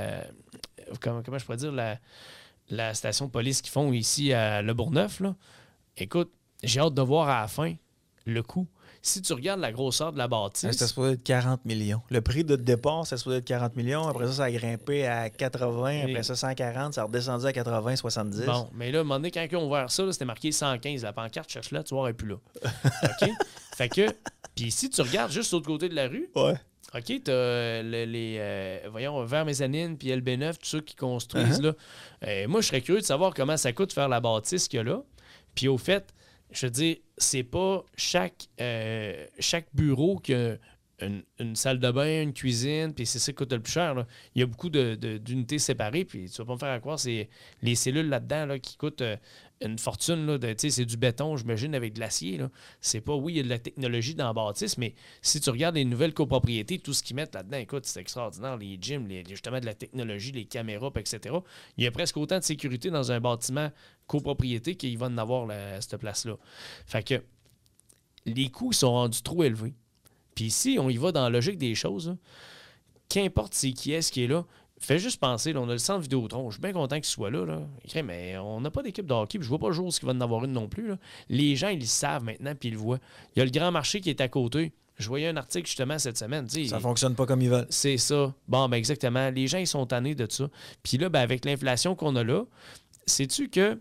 comment je pourrais dire, la station de police qu'ils font ici à Le Bourgneuf, là, Écoute, j'ai hâte de voir à la fin le coût. Si tu regardes la grosseur de la bâtisse... C'était supposé être 40 millions. Le prix de départ, c'était supposé être 40 millions. Après ça a grimpé à 80. Après ça, 140. Ça a redescendu à 80, 70. Bon, mais là, à un moment donné, quand ils ont ouvert ça, là, c'était marqué 115. La pancarte, cherche là, tu vois, elle n'est plus là. OK? Fait que... Puis si tu regardes juste de l'autre côté de la rue... Ouais. OK, t'as voyons, Vers Mezzanine puis LB9, tous ceux qui construisent, là. Moi, je serais curieux de savoir comment ça coûte faire la bâtisse qu'il y a là. Puis au fait... Je veux dire, c'est pas chaque bureau qui a une salle de bain, une cuisine, puis c'est ça qui coûte le plus cher. Là. Il y a beaucoup d'unités séparées, puis tu vas pas me faire croire, c'est les cellules là-dedans là, qui coûtent une fortune. Là, c'est du béton, j'imagine, avec de l'acier. Là. C'est pas, oui, il y a de la technologie dans la bâtisse, mais si tu regardes les nouvelles copropriétés, tout ce qu'ils mettent là-dedans, écoute, c'est extraordinaire. Les gyms, justement de la technologie, les caméras, etc. Il y a presque autant de sécurité dans un bâtiment copropriété qu'il va en avoir cette place-là. Fait que les coûts sont rendus trop élevés. Puis ici, on y va dans la logique des choses. Là. Qu'importe c'est qui est-ce qui est là, fais juste penser, là, on a le centre Vidéotron. Je suis bien content qu'il soit là. Mais on n'a pas d'équipe de hockey, puis je vois pas le jour où il va en avoir une non plus. Là. Les gens, ils le savent maintenant, puis ils le voient. Il y a le grand marché qui est à côté. Je voyais un article justement cette semaine. Ça fonctionne pas comme ils veulent. C'est ça. Bon, ben exactement. Les gens, ils sont tannés de ça. Puis là, ben, avec l'inflation qu'on a là, sais-tu que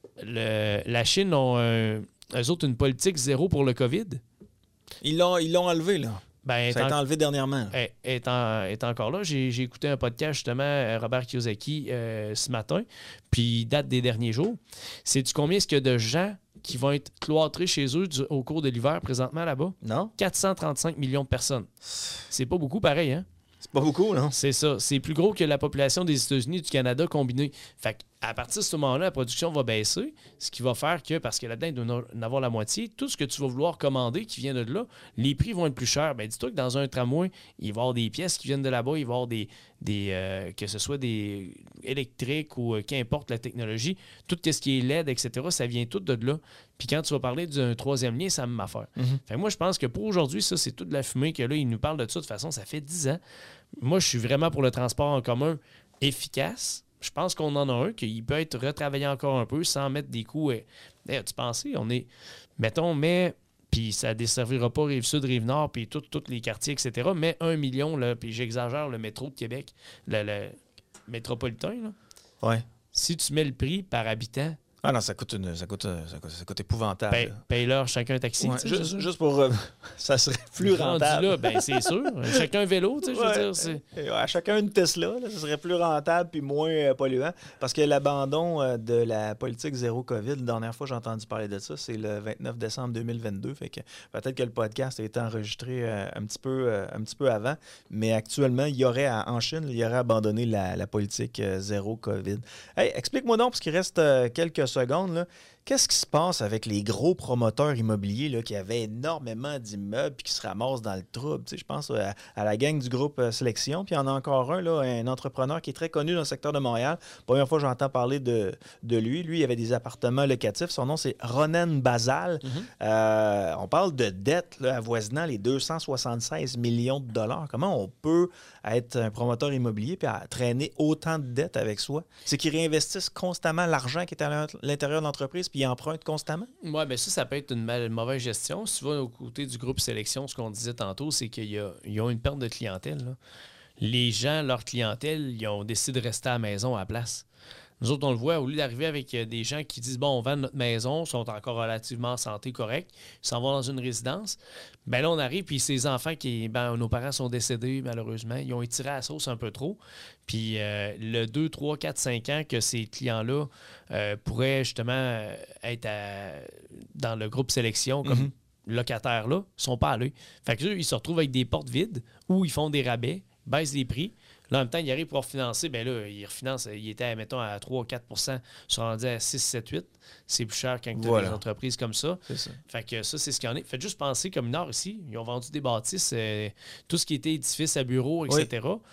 la Chine eux autres, une politique zéro pour le COVID? Ils l'ont enlevé, là. Ben, ça a été enlevé dernièrement. Est encore là. J'ai écouté un podcast, justement, Robert Kiyosaki, ce matin, puis il date des derniers jours. Sais-tu combien est-ce qu'il y a de gens qui vont être cloîtrés chez eux au cours de l'hiver présentement là-bas? Non. 435 millions de personnes. C'est pas beaucoup pareil, hein? C'est pas beaucoup, non? C'est ça. C'est plus gros que la population des États-Unis et du Canada combinés. Fait qu'à partir de ce moment-là, la production va baisser, ce qui va faire que, parce que là-dedans, il doit en avoir la moitié, tout ce que tu vas vouloir commander qui vient de là, les prix vont être plus chers. Ben, dis-toi que dans un tramway, il va y avoir des pièces qui viennent de là-bas, il va y avoir que ce soit des électriques ou qu'importe la technologie, tout ce qui est LED, etc., ça vient tout de là. Puis quand tu vas parler d'un troisième lien, ça me m'a affaire. Fait que moi, je pense que pour aujourd'hui, ça, c'est toute la fumée que là, il nous parle de ça. De toute façon, ça fait 10 ans. Moi, je suis vraiment pour le transport en commun efficace. Je pense qu'on en a un, qu'il peut être retravaillé encore un peu sans mettre des coûts. Tu pensais, on est, mettons, mais, puis ça ne desservira pas Rive-Sud, Rive-Nord, puis tous les quartiers, etc. Mais 1 million, là, puis j'exagère, le métro de Québec, le métropolitain, là. Ouais. Si tu mets le prix par habitant, ah non, ça coûte épouvantable. Paye-leur chacun un taxi. Ouais, juste pour... ça serait plus rentable. Là, ben c'est sûr. Chacun un vélo, tu sais, je veux dire. À chacun une Tesla, là, ça serait plus rentable puis moins polluant. Parce que l'abandon de la politique zéro COVID, la dernière fois que j'ai entendu parler de ça, c'est le 29 décembre 2022. Fait que peut-être que le podcast a été enregistré un petit peu avant. Mais actuellement, en Chine, il y aurait abandonné la politique zéro COVID. Hey, explique-moi donc, parce qu'il reste quelques secondes, là. Qu'est-ce qui se passe avec les gros promoteurs immobiliers là, qui avaient énormément d'immeubles et qui se ramassent dans le trouble? Je pense à la gang du groupe Sélection. Puis il y en a encore un entrepreneur qui est très connu dans le secteur de Montréal. Première fois que j'entends parler de lui. Lui, il avait des appartements locatifs. Son nom, c'est Ronen Basal. On parle de dettes avoisinant les 276 millions de dollars. Comment on peut être un promoteur immobilier et traîner autant de dettes avec soi? C'est qu'ils réinvestissent constamment l'argent qui est à l'intérieur de l'entreprise puis ils empruntent constamment? Oui, bien ça peut être une mauvaise gestion. Si tu vas au côté du groupe Sélection, ce qu'on disait tantôt, c'est qu'ils ont une perte de clientèle. Là. Les gens, leur clientèle, ils ont décidé de rester à la maison à la place. Nous autres, on le voit, au lieu d'arriver avec des gens qui disent « Bon, on vend notre maison, sont encore relativement en santé correcte, ils s'en vont dans une résidence. » Bien là, on arrive, puis ces enfants nos parents sont décédés, malheureusement. Ils ont étiré la sauce un peu trop. Puis le 2, 3, 4, 5 ans que ces clients-là pourraient justement être dans le groupe Sélection comme locataires-là, ne sont pas allés. Fait qu'eux, ils se retrouvent avec des portes vides où ils font des rabais, baissent les prix. Là, en même temps, ils arrivent pour refinancer. Bien là, ils refinancent. Ils étaient, mettons, à 3-4 %. Ils sont rendus à 6-7-8 %. C'est plus cher quand tu as des entreprises comme ça. C'est ça. Fait que ça, c'est ce qu'il y en a. Faites juste penser, comme Nord ici, ils ont vendu des bâtisses, tout ce qui était édifice à bureaux, etc. Oui.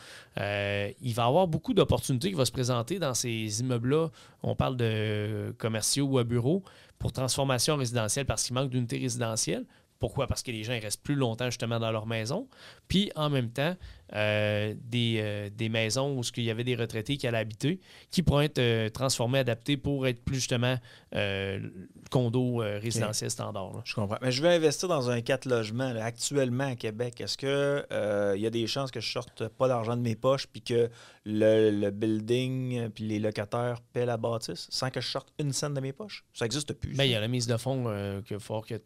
Il va y avoir beaucoup d'opportunités qui vont se présenter dans ces immeubles-là. On parle de commerciaux ou à bureaux pour transformation résidentielle parce qu'il manque d'unités résidentielles. Pourquoi? Parce que les gens ils restent plus longtemps justement dans leur maison. Puis en même temps, des maisons où il y avait des retraités qui allaient habiter, qui pourraient être transformés, adaptés pour être plus justement condo résidentiel standard. Là. Je comprends. Mais je veux investir dans un 4 logements là, actuellement à Québec. Est-ce que il y a des chances que je sorte pas d'argent de mes poches puis que le building puis les locataires paient la bâtisse sans que je sorte une scène de mes poches? Ça n'existe plus. Bien, il y a la mise de fonds qu'il faut que